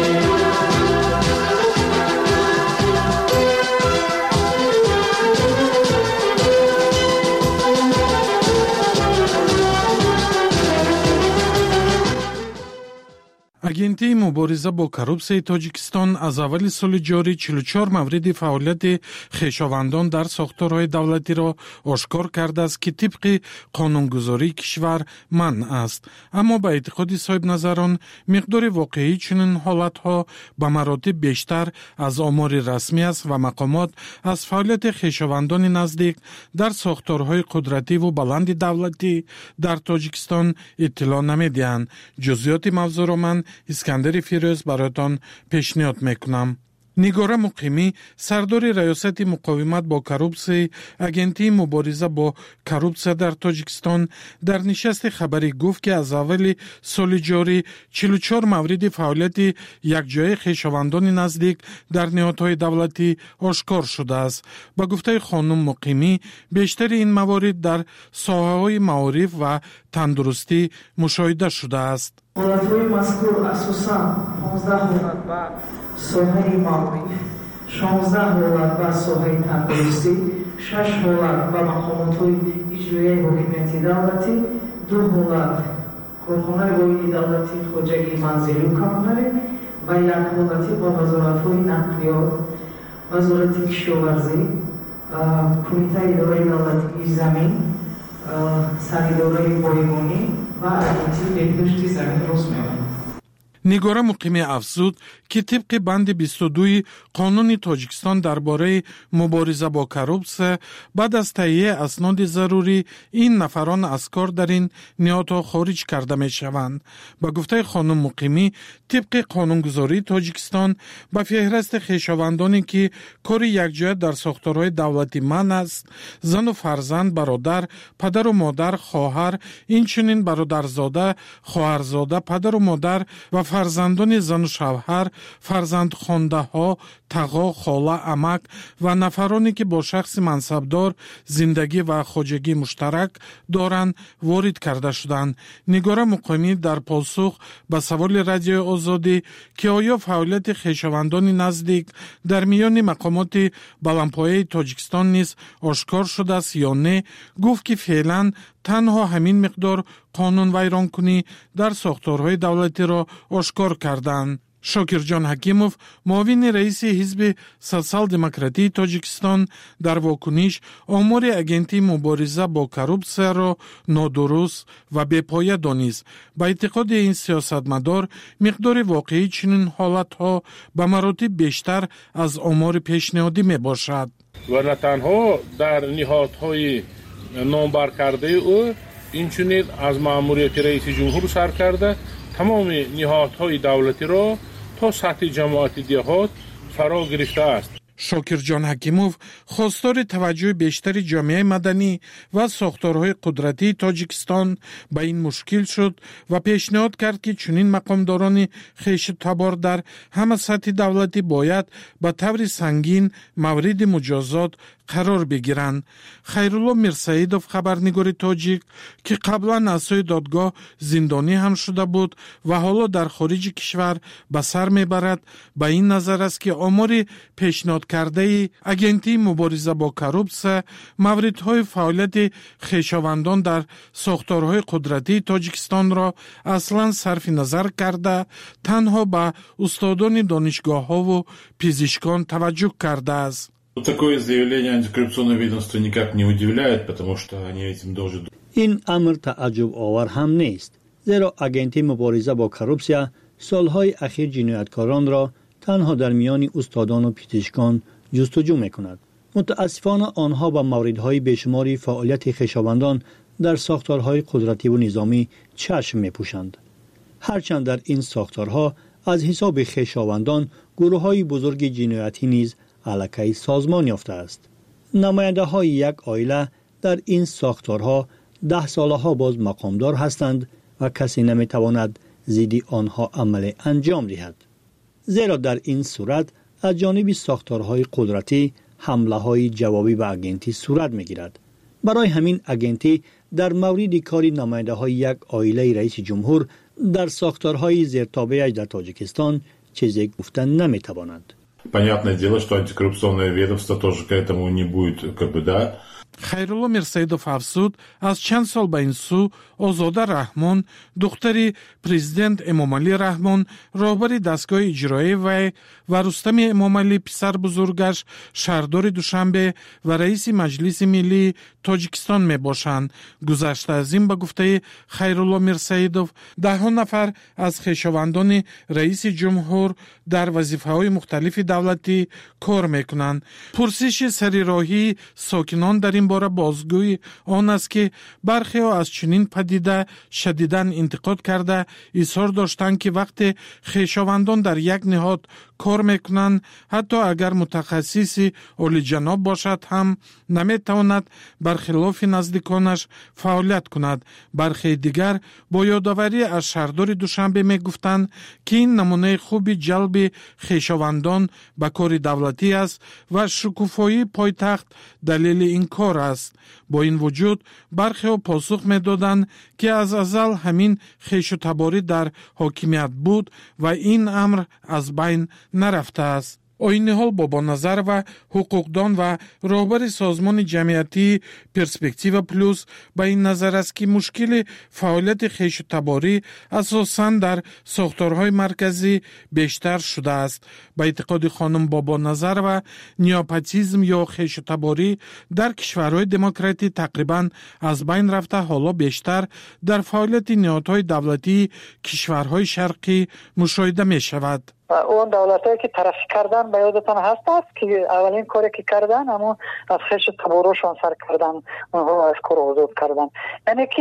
U: агентии мубориза бо коррупсияи тоҷикистон аз аввали соли ҷорӣ чилу чор мавриди фаъолияти хешовандон дар сохторҳои давлатиро ошкор кардааст ки тибқи қонунгузории кишвар манъ аст. аммо ба эътиқоди соҳибназарон миқдори воқеии чунин ҳолатҳо ба маротиб бештар аз омори расмӣ аст ва мақомот аз фаъолияти хешовандони наздик дар сохторҳои қудративу баланди давлатӣ дар тоҷикистон иттилоъ намедиҳанд. ҷузъиёти мавзӯъро ман искандари фирӯз баротон пешниҳод мекунам. нигора муқимӣ сардори раёсати муқовимат бо коррупсияи агентии мубориза бо коррупсия дар тоҷикистон дар нишасти хабарӣ гуфт ки аз аввали соли ҷорӣ чилу чор мавриди фаъолияти якҷояи хешовандони наздик дар ниҳодҳои давлатӣ ошкор шудааст. ба гуфтаи хонум муқимӣ бештари ин маворид дар соҳаҳои маориф ва тандурустӣ мушоҳида шудааст.
V: ҳолатҳои мазкур асосан понздаҳ ҳолат ба соҳаи маориф, шонздаҳ ҳолат ба соҳаи тандурустӣ, шаш ҳолат ба мақомотҳои иҷроияи ҳокимияти давлатӣ, ду ҳолат корхонаи воҳиди давлати хоҷагии манзилию коммуналӣ ва як ҳолати ба вазоратҳои нақлиёт, вазорати кишоварзӣ, кумитаи идораи давлатии замин, санидораи боимонӣ ва агентии беҳдошти замин розмеёбад.
U: нигора муқимӣ афзуд ки тибқи банди бисту дуи қонуни тоҷикистон дар бораи мубориза бо коррупсия баъд аз таҳияи асноди зарурӣ ин нафарон аз кор дар ин ниҳодҳо хориҷ карда мешаванд. ба гуфтаи хонум муқимӣ тибқи қонунгузории тоҷикистон ба феҳристи хешовандоне ки кори якҷоя дар сохторҳои давлатӣ манъ аст, зану фарзанд, бародар, падару модар, хоҳар, инчунин бародарзода, хоҳарзода, падару модар ва фарзандони зану шавҳар, фарзандхондаҳо, тағо, хола, амак ва нафароне ки бо шахси мансабдор зиндагӣ ва хоҷагӣ муштарак доранд ворид карда шуданд. нигора муқимӣ дар посух ба саволи радиои озодӣ ки оё фаъолияти хешовандони наздик дар миёни мақомоти баландпояи тоҷикистон низ ошкор шудааст ё не, гуфт ки феълан танҳо ҳамин миқдор қонунвайронкунӣ дар сохторҳои давлатиро ошкор карданд. шокирҷон ҳакимов, муовини раиси ҳизби социал-демократии Тоҷикистон, дар вокуниш омори агентии мубориза бо коррупсияро нодуруст ва бепоя донист. ба эътиқоди ин сиёсатмадор, миқдори воқеии чунин ҳолатҳо ба маротиб бештар аз омори пешниҳодӣ мебошад.
D: ва на танҳо дар ниҳодҳои номбаркардаи ӯ, инчунин аз маъмурияти раиси ҷумҳур сар карда тамоми ниҳодҳои давлатиро то сатҳи ҷамоати деҳот фаро гирифтааст.
U: шокирҷон ҳакимов хостори таваҷҷӯҳи бештари ҷомеаи маданӣ ва сохторҳои қудратии Тоҷикистон ба ин мушкил шуд ва пешниҳод кард, ки чунин мақомдорони хештабор дар ҳама сатҳи давлатӣ бояд ба таври сангин мавриди муҷозот қарор бигиранд. Хайрулло Мирсаидов, хабарнигори тоҷик, ки қаблан аз сӯи додгоҳ зиндонӣ ҳам шуда буд ва ҳоло дар хориҷи кишвар ба сар мебарад, ба ин назар аст, ки омори пешниҳодкардаи агентии мубориза бо коррупсия мавридҳои фаъолияти хешовандон дар сохторҳои қудратии Тоҷикистонро аслан сарфи назар карда, танҳо ба устодони донишгоҳҳову пизишкон таваҷҷӯҳ кардааст.
H: Такое заявление антикоррупционного ведомства никак не удивляет, потому что они этим должны...
W: ин амр тааҷҷуб овар ҳам нест, зеро агентии мубориза бо коррупсия солҳои ахир ҷинояткоронро танҳо дар миёни устодону пизишкон ҷустуҷӯ мекунад. мутаассифона онҳо ба мавридҳои бешумори фаъолияти хешовандон дар сохторҳои қудративу низомӣ чашм мепӯшанд. ҳарчанд дар ин сохторҳо аз ҳисоби хешовандон гурӯҳҳои бузурги ҷиноятӣ низ алакай созмон ёфтааст. намояндаҳои як оила дар ин сохторҳо даҳ солаҳо боз мақомдор ҳастанд ва касе наметавонад зидди онҳо амале анҷом диҳад. зеро дар ин сурат аз ҷониби сохторҳои қудратӣ ҳамлаҳои ҷавобӣ ба агентӣ сурат мегирад. барои ҳамин агентӣ дар мавриди кори намояндаҳои як оилаи раиси ҷумҳур дар сохторҳои зертобеаш дар Тоҷикистон чизе гуфта наметавонад.
H: Понятное дело, что антикоррупционное ведомство тоже к этому не будет, как бы, да.
U: Хайрулло Мирсаидов афзуд, аз чанд сол ба ин су Озода Раҳмон, духтари президент Эмомалӣ Раҳмон, роҳбари дастгоҳи иҷроии вай ва Рустами Эмомалӣ, писарбузургаш, шаҳрдори Душанбе ва раиси Маҷлиси Миллии Тоҷикистон мебошанд. гузашта аз ин, ба гуфтаи Хайрулло Мирсаидов, даҳҳо нафар аз хешовандони раиси ҷумҳур дар вазифаҳои мухталифи давлатӣ кор мекунанд. пурсиши сарироҳии сокинон дар ин бора бозгӯи он аст, ки бархеҳо аз чунин падида шадидан интиқод карда изҳор доштанд, ки вақте хешовандон дар як ниҳод кор мекунанд, ҳатто агар мутахассиси олиҷаноб бошад ҳам наметавонад бархилофи наздиконаш фаъолият кунад. бархеи дигар бо ёдоварӣ аз шаҳрдори Душанбе мегуфтанд, ки ин намунаи хуби ҷалби хешовандон ба кори давлатӣ аст ва шукуфоии пойтахт далели ин кор аст. бо ин вуҷуд бархеҳо посух медоданд, ки аз азал ҳамин хешутаборӣ дар ҳокимият буд ва ин амр аз байн нарафтааст. Ойниҳол Бобоназарова, ҳуқуқдон ва роҳбари созмони ҷамъиятии Перспектива плюс ба ин назар аст, ки мушкили фаъолияти хешутаборӣ асосан дар сохторҳои марказӣ бештар шудааст. ба эътиқоди хонум Бобоназарова, неопотизм ё хешутаборӣ дар кишварҳои демократӣ тақрибан аз байн рафта, ҳоло бештар дар фаъолияти ниҳодҳои давлатии кишварҳои шарқӣ мушоҳида мешавад.
X: اون دولتایی که ترقی کردن به یادتان هست است که اولین کاری که کردن اما از خیش تباروشان سر کردن، اونها از کار آزاد کردن. یعنی که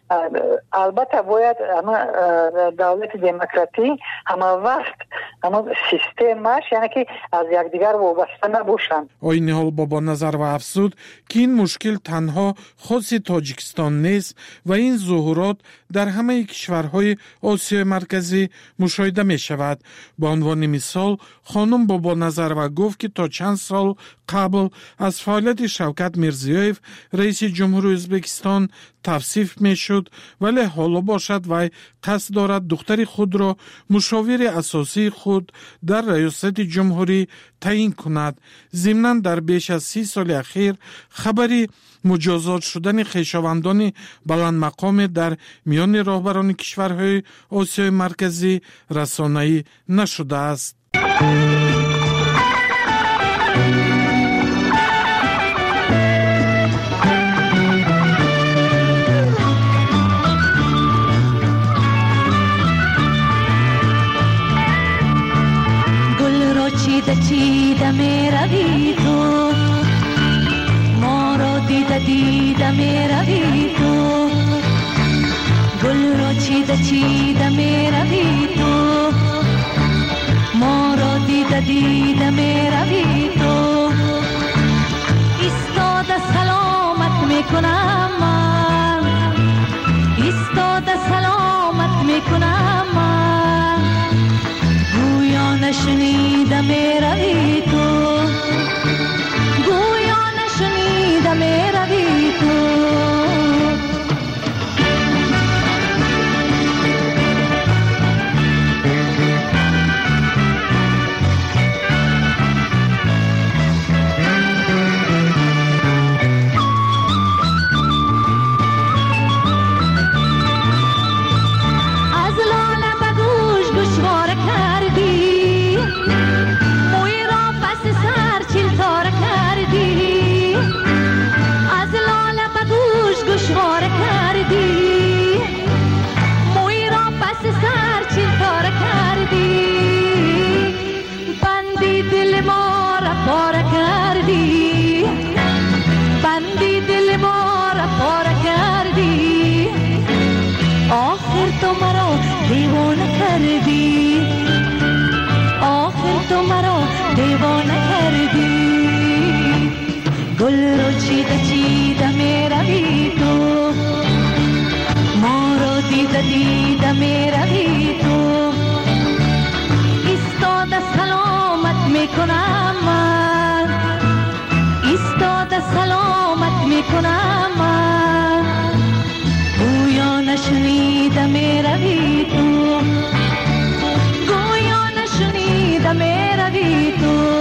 X: البته باید اما دولت دموکراتی اما وقت اما سیستمش یعنی که از یکدیگر وابسته نباشند.
U: ойниҳол Бобоназарова афзуд, ки ин мушкил танҳо хоси Тоҷикистон нест ва ин зуҳурот дар ҳамаи кишварҳои Осиёи марказӣ мушоҳида мешавад. бо به عنوان مثال خانم بابا نظرова گفت که تا چند سال قبل از فعالیت شوکت میرزیویف رئیس جمهوری ازبکستان توصیف میشد، ولی حالا باشد وی قصد دارد دختر خود را مشاور اساسی خود در ریاست جمهوری تعیین کند. ضمناً در بیش از سی سال اخیر خبری مجازات شدن خویشاوندان بلند مقام در میان راهبران کشورهای آسیای مرکزی رسانه‌ای نشده است.
T: گل را چیده چیده می روی تو، ما را دیده دیده می روی تو. گل را چیده چیده می روی تو، ما را دیده دیده می روی تو. ایستاده سلامت می کنم من، ایستاده سلامت می کنم من. گویا نشنیده می روی تو، گویا نشنیده می روی تو. گل رو چیده چیده می روی تو، ما رو دیده دیده می روی تو. ایستاده سلامت می کنم من، ایستاده سلامت می کنم من. گویا نشنیده می روی تو، گویا نشنیده می روی تو.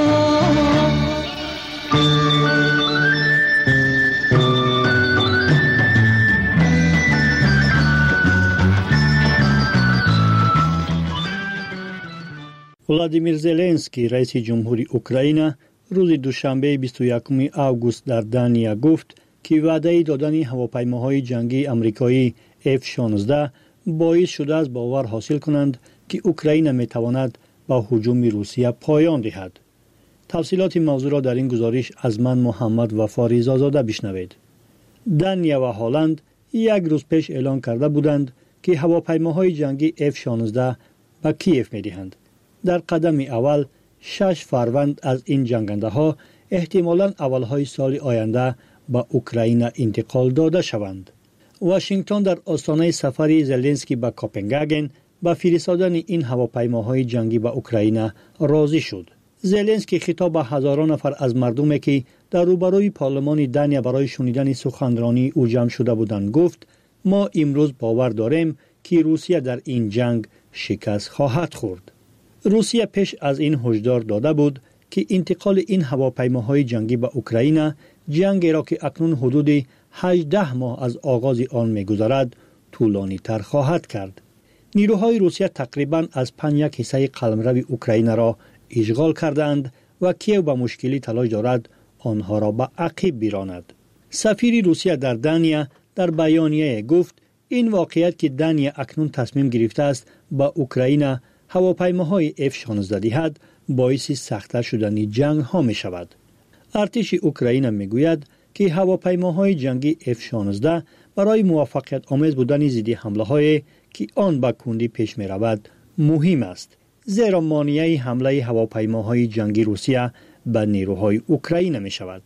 W: ولادیمیر زلنسکی رئیس جمهوری اوکراین روز دوشنبه بیست و یکم آگوست در دانیا گفت که وعده دادن هواپیماهای جنگی آمریکایی اف شانزده باعث شده است باور حاصل کنند که اوکراین میتواند با هجوم روسیه پایان دهد. تفصیلات موضوع را در این گزارش از من محمد وفا رضازاده بشنوید. دانیا و هلند یک روز پیش اعلام کرده بودند که هواپیماهای جنگی اف شانزده به کیف میدهند. در قدم اول شش فروند از این جنگنده ها احتمالاً اولهای سال آینده به اوکراین انتقال داده شوند. واشنگتن در آستانه سفر زلنسکی به کوپنهاگن با فرستادن این هواپیماهای جنگی به اوکراین راضی شد. زلنسکی خطاب به هزاران نفر از مردمی که در روبروی پارلمان دانیا برای شنیدن سخنرانی او جمع شده بودند گفت ما امروز باور داریم که روسیه در این جنگ شکست خواهد خورد. روسیه پیش از این هشدار داده بود که انتقال این هواپیماهای جنگی به اوکراین جنگی را که اکنون حدود هجده ماه از آغاز آن می‌گذرد طولانی تر خواهد کرد. نیروهای روسیه تقریباً از پنج یک حصه قلمرو اوکراین را اشغال کردند و کیو به مشکلی تلاش دارد آنها را به عقب براند. سفیر روسیه در دانیا در بیانیه گفت این واقعیت که دانیا اکنون تصمیم گرفته است با اوکراین هواپیماهای اف شانزده دهد باعث سخت‌تر شدن جنگ ها می شود. ارتش اوکراین می گوید که هواپیماهای جنگی اف شانزده برای موفقیت آمیز بودن ضد حمله های که آن به کندی پیش می رود مهم است. زیرا مانع حمله هواپیماهای جنگی روسیه به نیروهای اوکراین می شود.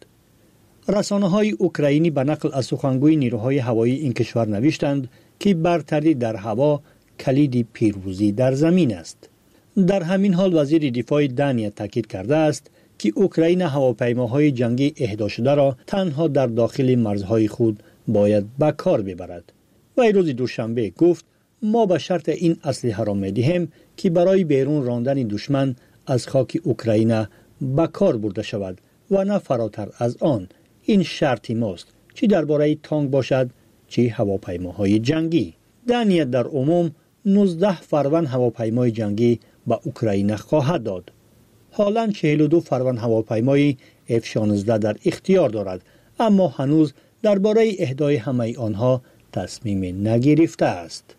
W: رسانه های اوکراینی به نقل از سخنگوی نیروهای هوایی این کشور نوشتند که برتری در هوا کلید پیروزی در زمین است. در همین حال وزیر دفاع دانیا تاکید کرده است که اوکراین هواپیماهای جنگی اهدا شده را تنها در داخل مرزهای خود باید به کار ببرد. و روز دوشنبه گفت ما به شرط این اسلحه را می‌دهیم که برای بیرون راندن دشمن از خاک اوکراین به کار برده شود و نه فراتر از آن. این شرط ماست، چی درباره تانک باشد چی هواپیماهای جنگی. دانیا در عموم نوزده فروند هواپیمای جنگی به اوکراین خواهد داد. حالا چهل و دو فروند هواپیمای اف شانزده در اختیار دارد، اما هنوز درباره اهدای همه آنها تصمیم نگرفته است.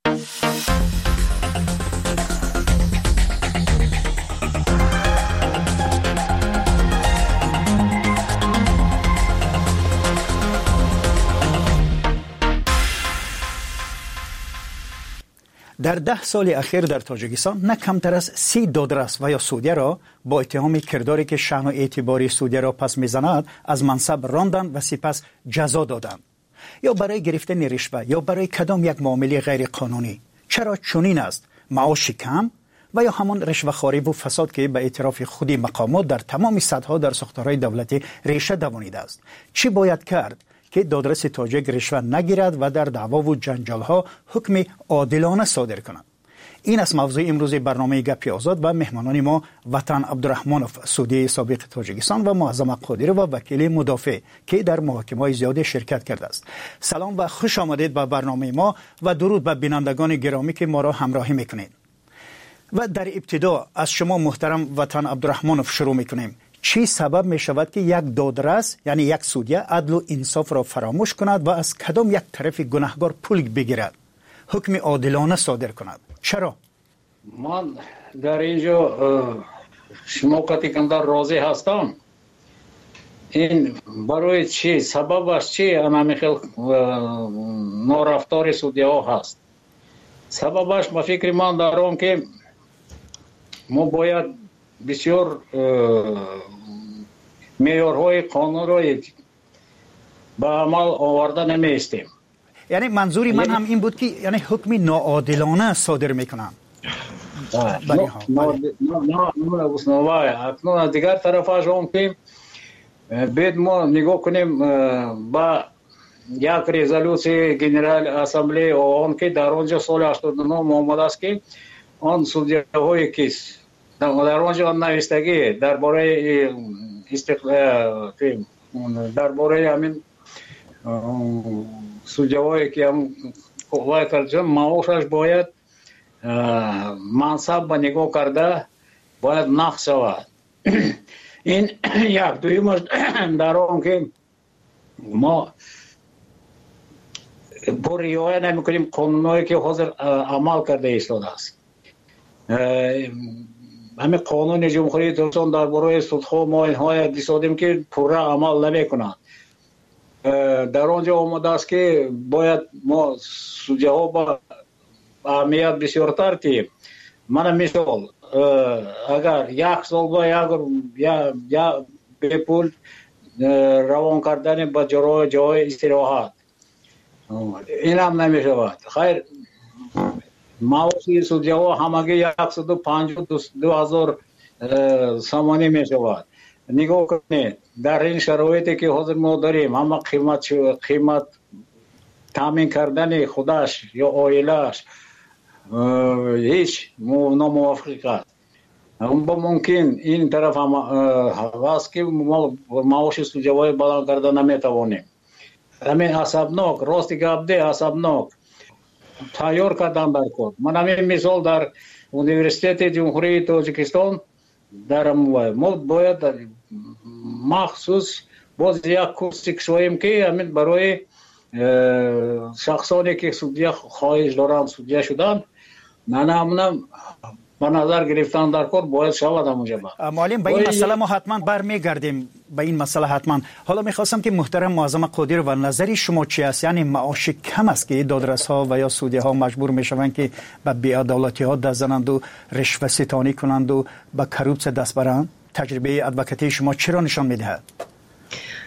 R: در ده سال اخیر در تاجیکستان نه کمتر از سی دادرس و یا سودیه را با اتهام کرداری که شأن و اعتبار سودیه را پس میزند از منصب راندند و سپس جزا دادند، یا برای گرفتن رشوه یا برای کدام یک معامله غیر قانونی. چرا چنین است؟ معاش کم و یا همان رشوه‌خواری و فساد که به اعتراف خودی مقامات در تمام سطح‌ها در ساختارهای دولتی ریشه دوانیده است. چی باید کرد که دادرس تاجیک رشوه نگیرد و در دعوا و جنجال‌ها حکم عادلانه صادر کند؟ این است موضوع امروز برنامه گپی آزاد و مهمانان ما وطن عبدالرحمانوف، سودی سابق تاجیکستان، و معظم قادری و وکیل مدافع که در محاکمه‌های زیاد شرکت کرده است. سلام و خوش آمدید به برنامه ما و درود به بینندگان گرامی که ما را همراهی میکنید. و در ابتدا از شما محترم وطن عبدالرحمانوف شروع میکنیم. چی سبب می شود که یک دادرس یعنی یک سودیه عدل و انصاف را فراموش کند و از کدام یک طرف گناهکار پول بگیرد، حکم عادلانه صادر کند؟ چرا؟
C: من در اینجا شما کتیکندر راضی هستم. این برای چی؟ سببش چی؟ اما خیلی نارفتار سودیه ها هست. سببش به فکر من دارم که ما باید بسیار معیارهای قانون را به عمل آورده نمیستیم.
R: یعنی منظوری من هم این بود که یعنی حکم ناعادلانه صادر میکنم.
C: نه نه نه اکنون از دیگر طرف هم که باید ما نگاه کنیم با یک رزولوسی جنرال اسمبلی آن که در آنجا سال هشتاد و نه آمده است که آن سودیه های کیس در آنجا نوشتگی درباره استقلال درباره همین سودیه‌هایی که هم قوای کردن معاشش باید منصب به نگاه کرده باید نقص شود. این یک دویمش در آن که ما با رعایت نمی‌کنیم قانونایی که حاضر عمل کرده ایستاده است. همین قانون جمهوری ترکستان درباره سودها ما اینها دیدیم که پوره عمل نمی‌کنند. در آنجا آمده است که باید ما سودیه ها با اهمیت بسیارتر که من مثال اگر یک سال با یا یا به پول روان کردن با جای جای استراحت این هم نمی شود. خیر معاشی سودیه ها همگی صد و پنجاه و دو هزار سامانی می شود. نگاه کنید در این شرایطی که حاضر ما داریم همه قیمت قیمت تامین کردن خودش یا عائله‌اش هیچ ناموافق است. اون با ممکن این طرف هم هست که ما معاش سودیه‌های بلند کرده نمیتوانیم. همین عصبناک راستی گفته عصبناک تیار کردن در کار. من همین مثال در اونیورسیته جمهوری تاجیکستان در ما باید مخصوص باز یک کورسی کشویم که همین برای شخصانی که سودیه خواهش دارن سودیه شدن نه نه به نظر گرفتن در کار باید شود همونجا.
R: معلم به این مسئله ما حتما برمیگردیم به این مسئله حتما. حالا میخواستم که محترم معظم قادر و نظری شما چی است؟ یعنی معاش کم است که دادرس ها و یا سودیه ها مجبور میشوند که به بی‌عدالتی ها دست زنند و رشوه ستانی کنند و به کروپس دست برند؟ تجربه ادوکاتی شما چرا نشان میدهد؟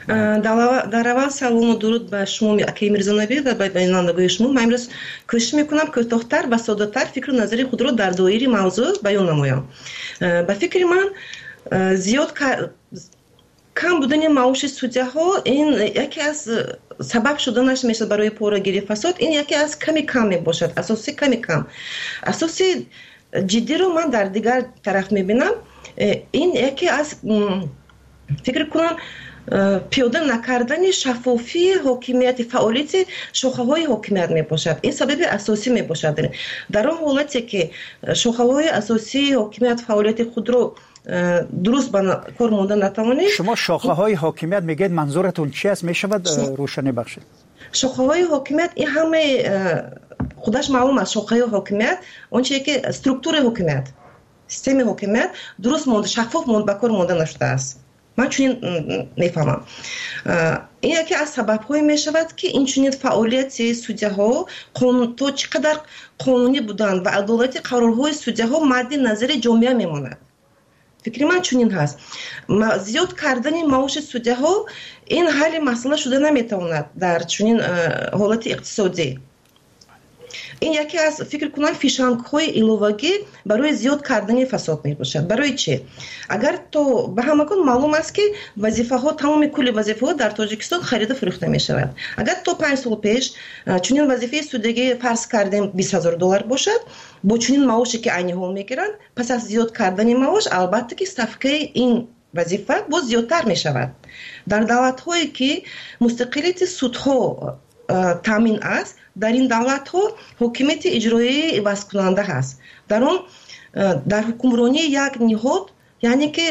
G: дар аввал салому дуруд ба шумо акаи мирзонаби ва ба бинандагои шумо. Ман имрӯз кӯшиш мекунам кӯтоҳтар ва соддатар фикру назари худро дар доираи мавзӯъ баён намоям. ба фикри ман зиёд кам будани маоши судяҳо ин яке аз сабаб шуданаш мешавад барои порагири фасод. Ин яке аз ками кам мебошад, асоси ками кам. Асоси ҷиддиро ман дар дигар тараф мебинам. Ин яке аз фикр кунам пиёда накардани шаффофии ҳокимияти фаъолияти шохаҳои ҳокимият мебошад. Ин сабаби асосӣ мебошад. дар он ҳолате ки шохаҳои асосии ҳокимият фаъолияти худро дуруст ба кор монда натавонед.
R: шумо шохаҳои ҳокимият мегӯед, манзуратун чи аст? мешавад рӯшанӣ бахшед?
G: шохаҳои ҳокимият ин ҳамаи худаш маълум аст. шохаҳои ҳокимият ончие ки структураи ҳокимият, системаи ҳокимият дуруст монда, шаффоф монда, ба кор монда нашудааст. ман чунин мефаҳмам. ин яке аз сабабҳое мешавад ки инчунин фаъолияти судяҳо то чӣ қадар қонунӣ буданд ва адолати қарорҳои судяҳо мадди назари ҷомеа мемонад. фикри ман чунин ҳаст. зиёд кардани маоши судяҳо ин ҳалли масъала шуда наметавонад дар чунин ҳолати иқтисодӣ. ин яке аз фикр кунам фишангҳои иловагӣ барои зиёд кардани фасод мебошад. барои чӣ? агар то ба ҳамагон маълум аст ки вазифаҳо, тамоми кулли вазифаҳо дар Тоҷикистон харида фурӯхта мешавад. агар то панҷ сол пеш чунин вазифаи судягӣ фарз кардем бист ҳазор доллар бошад, бо чунин маоше ки айни ҳол мегиранд, пас аз зиёд кардани маош албатта ки ставкаи ин вазифа боз зиёдтар мешавад. дар давлатҳое ки мустақилияти судҳо таъмин аст, дар ин давлатҳо ҳокимияти иҷроӣ ивазкунанда ҳаст. дар он дар ҳукмронии як ниҳод, яъне ки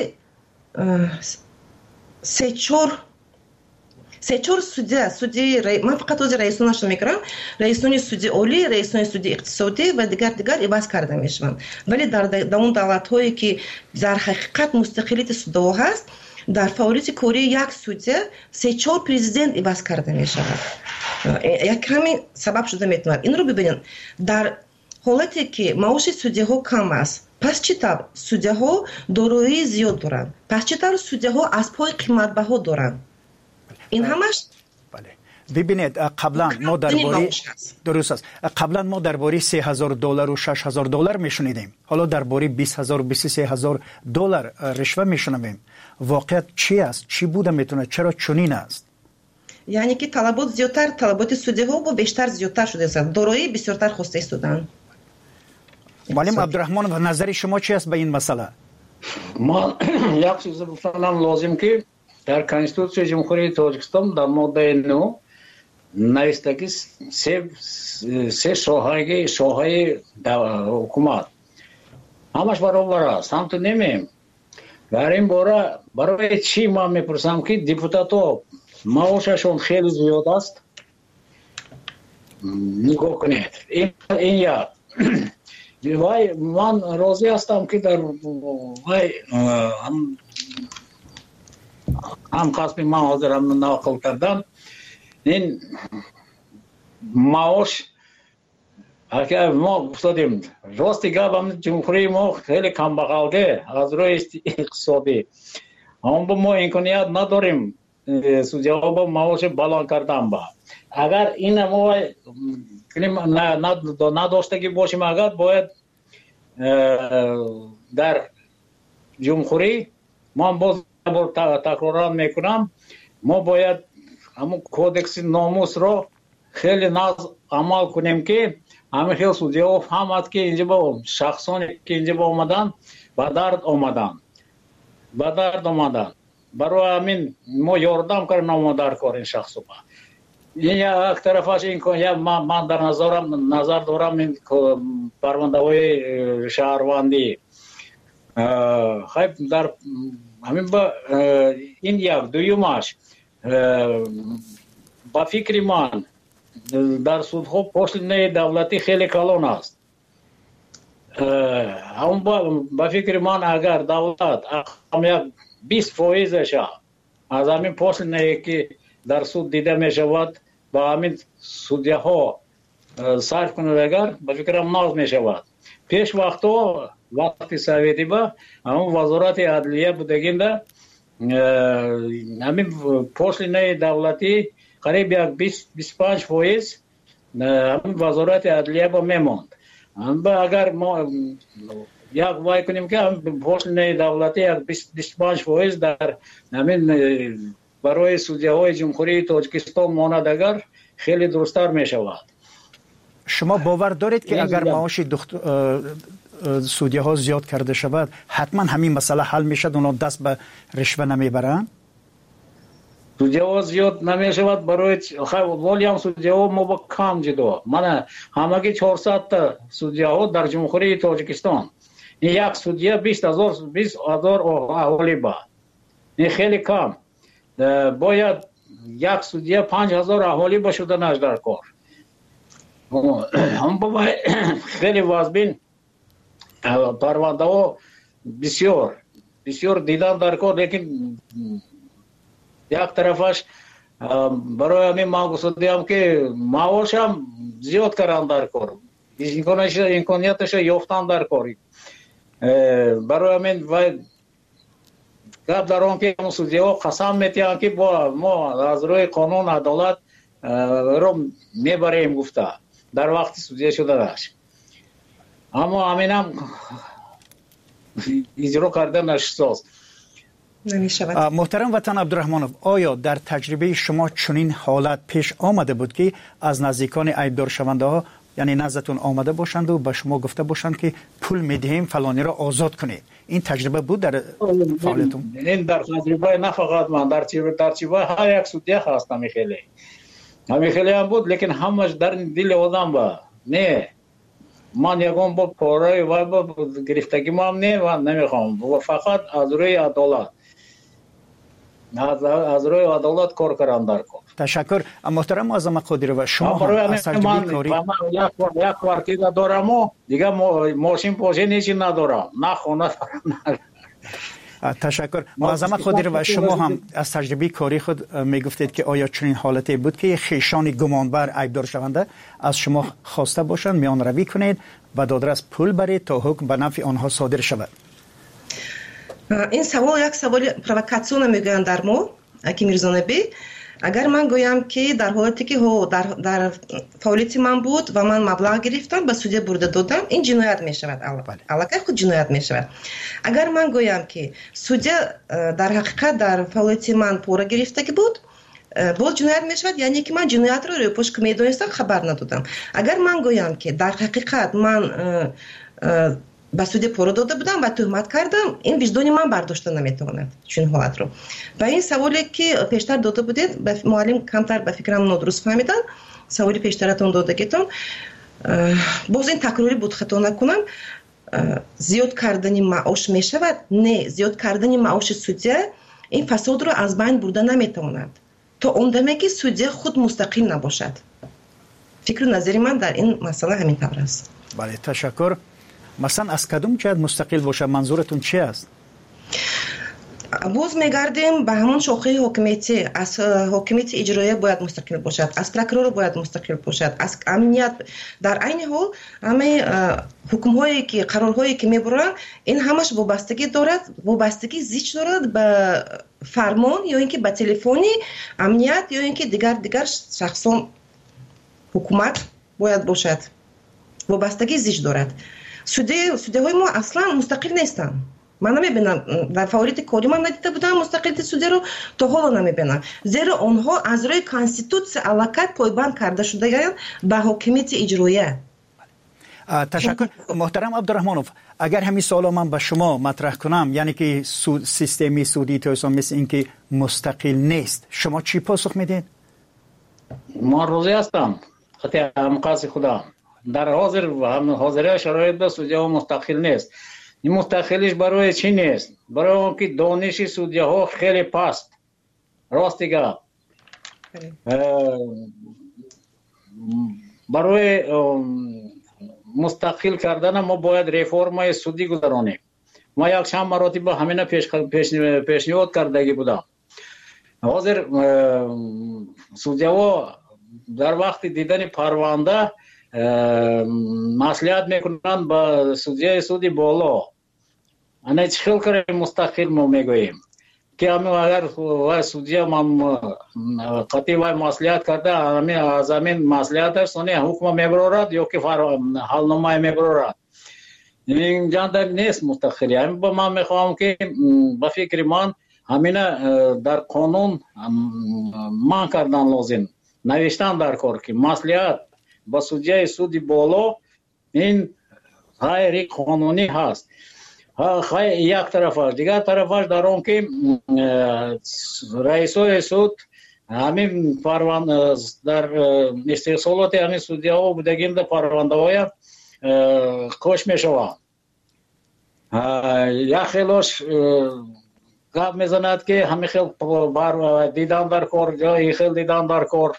G: се чор се чор судя, судяи, ман фақат ҳозир раисонашро мегирам, раисони суди олӣ, раисони суди иқтисодӣ ва дигар дигар иваз карда мешаванд. вале дар он давлатҳое ки дар ҳақиқат мустақилияти судҳо ҳаст, дар фаъолияти кории як судя се чор президент иваз карда мешавад. як ками сабаб шуда метавонад. инро бибинед, дар ҳолате ки маоши судяҳо кам аст, пас чӣ тавр судяҳо дороии зиёд доранд, пас чӣ тавр судяҳо асбҳои қиматбаҳо доранд. ин ҳамаш
R: бибинед, қаблан мо дар бори дуруст аст, қаблан мо дар бори се ҳазор доллару шаш ҳазор доллар мешунидем, ҳоло дар бори бист ҳазор бисту се ҳазор доллар ришва мешунавем. воқеият чӣ аст? чӣ буда метавонад? чаро чунин аст?
G: яъне ки талабот зиёдтар, талаботи судяҳо бо бештар зиёдтар шудааст, дороии бисёртар хоста истоданд.
R: معلم عبدالرحمن و نظر شما چی است به این مسئله؟
C: من یک چیز بفرمایم لازم که در کنستیتوسیون جمهوری تاجیکستان در ماده نه نوشته که سه سه شاخه شاخه حکومت همش برابر است. هم تو نمیم. در این باره برای چی من میپرسم که دیپوتات‌ها معاششون خیلی زیاد است. نگاه کنید. این این یا وای من راضی هستم که در وای هم هم قسم من حاضرم نقل کردم این معاش اگر ما گفتیم راستی گفتم جمهوری ما خیلی کم بغلده از روی اقتصادی هم با ما امکانیت نداریم سوزی‌ها با معاش بالا کردن با اگر این ما نداشتگی باشیم اگر باید در جمهوری من باز تکراران میکنم ما باید همون کودکس ناموس رو خیلی ناز عمل کنیم که همه خیلی سوزی‌ها فهمد که اینجا با شخصانی که اینجا با آمدن با درد آمدن با درد آمدن برای همین ما یاردم کردیم ما در کار این شخص با این یک طرفش این که من, من در نظرم نظر دارم این پرونده‌های شهروندی خیلی در همین با این یک دویمش با فکر من در سودها پشتینه دولتی خیلی کلان است. هم با با فکر من اگر دولت هم یک بیست فایزش از همین پشتینه که در سود دیده می شود با همین سودی‌ها صرف کنند اگر با فکرم ناز می شود. پیش وقتا وقتی سویتی با همون وزارت عدلیه بودگینده همین پوشلینه دولتی قریب یک بیست و پنج فایز همین وزارت عدلیه با میموند. اگر ما یک وای کنیم که پوشلینه دولتی یک بیست و پنج فایز در همین برای سودیه های جمهوری تاجیکستان ماند اگر خیلی درست‌تر می شود.
R: شما باور دارید که اگر معاش سودیه ها زیاد کرده شود حتما همین مسئله حل می شد، اونا دست به رشوه نمی برند؟
C: سودیه ها زیاد نمی شود برای ولی هم سودیه ها ما با کم جدا. من همگی چهارصد تا سودیه ها در جمهوری تاجیکستان، این یک سودیه بیست هزار بیست هزار اهالی با، این خیلی کم. باید یک سودیه پنج هزار اهالی باشدنش در کار. هم باید خیلی وازبین پرونده ها بسیار بسیار دیدن در کار، لیکن یک طرفش برای همین ما گفتم که معاش هم زیاد کردن در کار، امکانیتش یافتن در کاری. برای همین باید گپ در آن که سودیه ها قسم میتیان که با ما از روی قانون عدالت رو میبریم گفته در وقتی سودیه شده داشت، اما همین هم اجرا کردن نشست.
R: محترم وطن عبدالرحمنوف، آیا در تجربه شما چنین حالت پیش آمده بود که از نزدیکان ایبدار شونده ها یعنی نزدتون آمده باشند و به شما گفته باشند که پول میدهیم فلانی را آزاد کنید؟ این تجربه بود در فعالیتون؟
C: این در تجربه نه فقط من، در تجربه هر یک سودیه هستم خیلی همین خیلی هم بود، لیکن همش در دل آدم با نه من یکم با پاره و با گرفتگی ما هم نه من نمیخوام و فقط از روی عدالت از روی عدالت کار کردن در کار.
R: تشکر. محترم معظم قادری، شما هم از تجربه کاری
C: یک کوارتیر دارم و دیگه ماشین پاشه نیچی ندارم، نه خونه دارم.
R: تشکر. معظم قادری و شما هم از تجربه کاری خود میگفتید که آیا چنین حالتی بود که خیشان گمانبر ایبدار شونده از شما خواسته باشند میان روی کنید و دادرس پول برید تا حکم به نفع آنها صادر شود؟
G: این سوال یک سوال پرووکاسیون میگویند در ما اکی میرزانبی. اگر من گویم که در حالتی که در در فعالیت من بود و من مبلغ گرفتم به سودیه برده دادم، این جنایت می شود. علاقه خود جنایت می شود. اگر من گویم که سودیه در حقیقت در فعالیت من پوره گرفته که بود، باز جنایت می شود، یعنی که من جنایت رو روی پشت میدونستم خبر ندادم. اگر من گویم که در حقیقت من به سودیه پوره داده بودم و تهمت کردم، این وجدانی من برداشته نمیتواند چون حالت رو. و این سوالی که پیشتر داده بودید به معلم کمتر به فکرم نادرست فهمیدن، سوالی پیشترتون دادگیتون باز این تکراری بود خطا نکنم. زیاد کردن معاش میشود؟ نه، زیاد کردن معاش سودیه این فساد رو از بین برده نمیتواند تا اون دمی که سودیه خود مستقل نباشد. فکر و نظری من در این مسئله همین طور است.
R: بله، تشکر. مثلا از کدوم جهت مستقل باشه منظورتون چی است؟
G: باز میگردیم به همون شاخه حاکمیتی. از حاکمیت اجرایی باید مستقل باشد، از پروکرور باید مستقل باشد، از امنیت. در عین حال همه حکم هایی که قرارهایی که میبرن این همش وابستگی دارد، وابستگی زیچ دارد به فرمان یا اینکه به تلفنی امنیت یا اینکه دیگر دیگر شخصان حکومت باید باشد. وابستگی زیچ دارد. سودیه سودیه های ما اصلا مستقل نیستن. من نمیبینم در فعالیت کاری من ندیده بودم مستقلیت سودیه رو، تا حالا نمیبینم، زیرا آنها از روی کانستیتوسیون علاقت پایبند کرده شده به حاکمیت اجراییه.
R: تشکر. محترم عبدالرحمنوف، اگر همین سوال من به شما مطرح کنم، یعنی که سود سیستمی سودی توسان مثل این که مستقل نیست، شما چی پاسخ میدید؟
C: ما روزی هستم خطی همقاس خدا در حاضر و هم حاضره شرایط به سودیه ها مستقل نیست. این مستقلش برای چی نیست؟ برای اون که دانش سودیه ها خیلی پست. راست دیگه برای مستقل کردن ما باید ریفورم سودی گذرانیم. ما یک چند مراتب همین پیش پیشنهاد کردگی بودم. حاضر سودیه ها در وقت دیدن پرونده مسئولیت میکنن با سودیه سودی بالا. انا چخیل کاری مستقل ما میگوییم. که همین اگر وای سودیا من قطعی وای مسئولیت کرده همین از همین مسئولیتش سونی حکم میبرد یا که حال نمای میبرد این جان نیست مستقلی. همین با من میخوام که با فکر من همین در قانون من کردن لازم نوشتن در کار که مسئولیت با سودیای سودی بالا این غیر قانونی هست. خیلی یک طرفش دیگر طرفش در اون که رئیسای سود همین پرونده در استحصالات همین سودی ها بودگیم در پرونده های کش می شود. یک خیلیش گپ میزند که همین خیلی بر دیدن در کار جایی خیلی دیدن در کار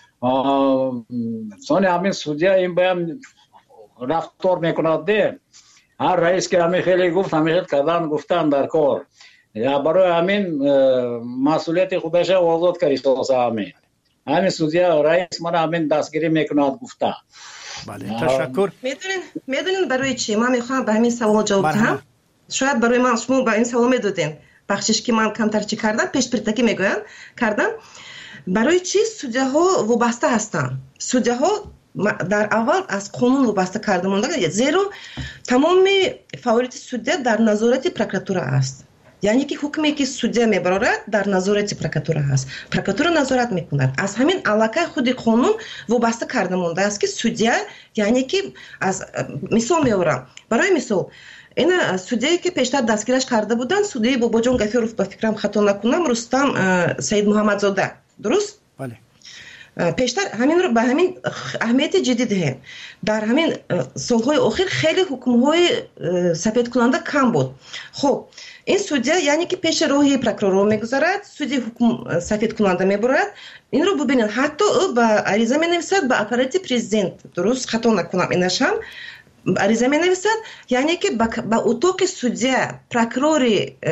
C: سانی همین سودی ها این باید رفتار میکند ده هر رئیس که همین خیلی گفت همین خیلی کردن گفتن در کار یا برای همین مسئولیت خودش آزاد کردید همین همین سودی رئیس من همین دستگیری میکند گفته.
R: بله تشکر.
G: میدونین میدونین برای چی من میخوام به همین سوال جواب بدم. شاید برای من شما با این سوال میدادین بخشش که من کمتر چی کردم پیش پرتکی میگویم کردم. برای چی سودی ها وابسته هستن؟ سودی ها در اول از قانون وابسته کرده مونده زیرا تمام فعالیت سودی در نظارت پروکراتوره است. یعنی که حکمی که سودی میبرد در نظارت پروکراتوره هست. پروکراتوره نظارت میکند. از همین علاقه خود قانون وابسته کرده مونده است که سودی یعنی که از مثال میورم برای مثال این سودی که پیشتر دستگیرش کرده بودن سودی باباجان گفیروف با فکرم خطا نکنم رستم سید محمدزاده درست؟
R: بله.
G: پیشتر همین رو به همین اهمیت جدی دهیم. در همین سالهای اخیر خیلی حکم‌های سفید کننده کم بود. خب این سودی یعنی که پیش روی پروکرور میگذارد سودی حکم سفید کننده میبرد این رو ببینید حتی او با عریضه مینویسد به اپارات پرزیدنت درست خطا نکنم اینش هم عریضه مینویسد یعنی که با اتاق سودی پروکرور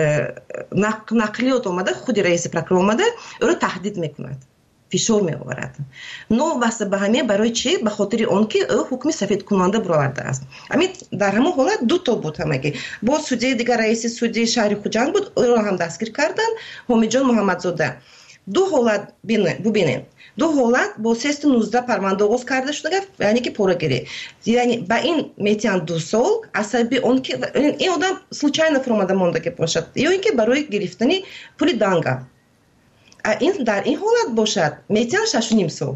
G: نقلیات اومده خود رئیس پروکرور اومده او رو تهدید میکند فشار می آورد. نو واسه به همین برای چی؟ به خاطر اون که او حکم سفید کننده برآورده است. همین در همون حالت دو تا بود همگی. با سودی دیگر رئیس سودی شهر خوجند بود او را هم دستگیر کردن حامد جان محمدزاده. دو حالت ببینید. دو حالت با سیست نوزده پرونده آغاز کرده شده یعنی که پورگیری. یعنی با این میتیان دو سال عصبی اون که این آدم случайно فرموده مونده که باشد یا اینکه برای گرفتن پول دانگا این در این حالت باشد میتیان شش و نیم سال.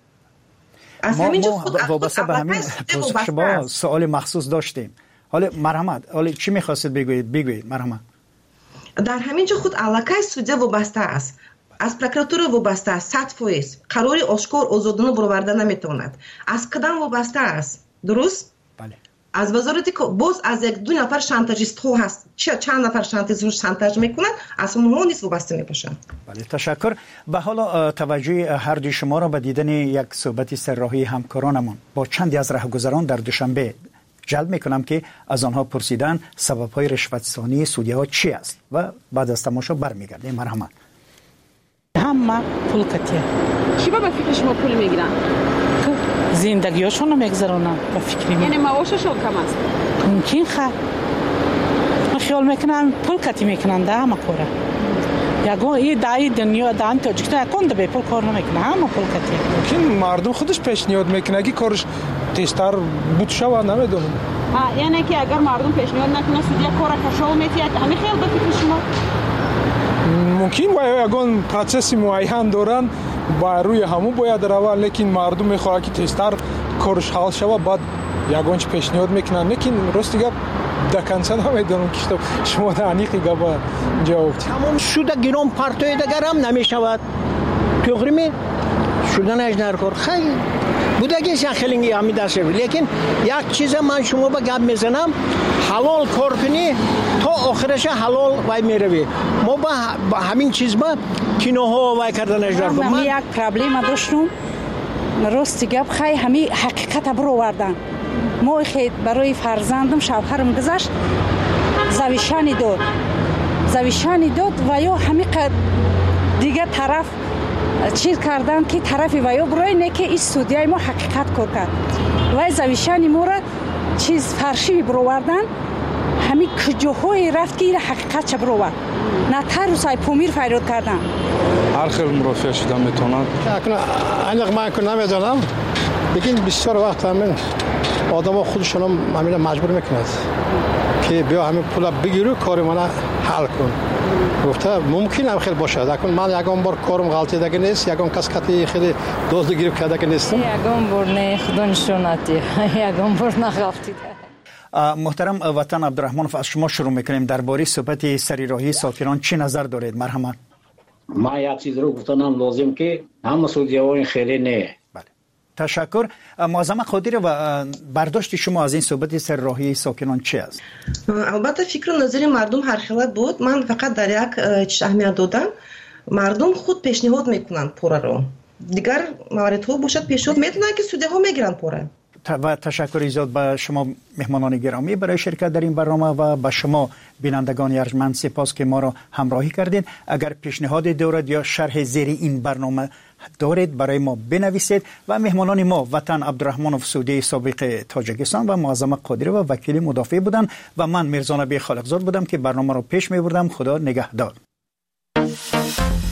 R: از همینجا خود وابسته به همین شما سوال مخصوص داشتیم. حالا مرحمت حالا چی می‌خواستید بگویید بگویید مرحمت.
G: در همینجا خود علاقه سودی وابسته است. از پروکراتوره وابسته است. صد فیصد قراری آشکار آزادانه برآورده نمیتواند. از کدام وابسته است؟ درست؟
R: بله.
G: از وزارت باز از یک دو نفر شانتاژیست ها هست چه چند نفر شانتاژ شانتاژ میکنند از اونها نیست وابسته میباشند.
R: بله تشکر. به حالا توجه هر دوی شما را به دیدن یک صحبت سرراهی همکارانمان با چندی از راهگذران در دوشنبه جلب میکنم که از آنها پرسیدن سبب‌های رشوت‌ستانی سودی‌ها چی است و بعد از تماشا برمیگردیم. مرحمت.
A: همه پول کتیه.
L: کی با فکر شما پول میگیرن؟
A: زندگیشون رو میگذرونن با فکری.
L: یعنی معاششون کم است؟
A: ممکن خواهد. من خیال میکنم پول کتی میکنن ده همه کاره. یکو این دایی دنیا دان تاجیکستان یکون به پول کار نمیکنه همه پول کتی.
O: ممکن مردم خودش پیشنهاد میکنه که کارش تیزتر بود شو نمیدونم.
L: آه یعنی که اگر مردم پیشنهاد نکنه سودیا کار کشو میتیه همین خیال به فکر شما؟
O: ممکن باید یکون پروسس معین دارن با روی همو باید روان لیکن مردم میخواد که تیزتر کارش حل شوه بعد یکون چه پیشنهاد میکنن لیکن راست دیگه دکنسن نمیدونم که شما دانیقی گابا جواب
I: تمام شده گیرم پرتوی دیگر هم نمیشود توغری می شدن اجنر کار خیلی بودگی شخلینگی همی دست شد لیکن یک چیز من شما با گپ میزنم حلال کار کنی تا آخرش حلال وای میروی ما با, با همین چیز با کینوها وای کردن اجنر کار
A: من یک پرابلم داشتم راستی گپ خیلی همی حقیقت برو وردن ما خید برای فرزندم شوهرم گذشت زویشانی داد زویشانی داد و یا همی دیگه طرف چیز کردن که طرفی و یا برای نه که این سودیای ما حقیقت کار کرد و زویشانی ما را چیز فرشی برو وردن همین کجاهای رفت که این حقیقت چه برو نه تر و سای پومیر فریاد کردن
B: هر خیلی مرافع شدم میتونن
J: اکنون اینق من که نمیدونم لیکن بسیار وقت همین آدم ها خودشون هم همین مجبور میکند که بیا همین پول بگیرو کار من حل کن گفته ممکن هم خیلی باشه اکنون من یکم بار کارم غلطی دیگه نیست یکم کس کتی خیلی دزد گیرو کرده که نیستم
K: یکم بار نه خدا نشوناتی یکم بار نغلطی
R: محترم وطن عبدالرحمنوف از شما شروع میکنیم درباره صحبت سریراهی ساکنان چی نظر دارید مرحمت
C: ما یک چیز رو گفتنم لازم که همه سودیوان خیلی نه
R: بله تشکر معظم قادری و برداشت شما از این صحبت سریراهی ساکنان چی است
G: البته فکر و نظر مردم هر خیلی بود من فقط در یک چیز اهمیت دادم مردم خود پیشنهاد میکنن پوره رو دیگر موارد ها باشد پیشنهاد میتونن که سودی ها میگیرن پوره
R: و تشکر زیاد به شما مهمانان گرامی برای شرکت در این برنامه و به شما بینندگان ارجمند سپاس که ما را همراهی کردید. اگر پیشنهاد دارید یا شرح زیر این برنامه دارید برای ما بنویسید و مهمانان ما وطن عبدالرحمنوف سودی سابق تاجیکستان و معظم قادری و وکیل مدافع بودند و من میرزا نبی خالقزاد بودم که برنامه را پیش می بردم. خدا نگهدار.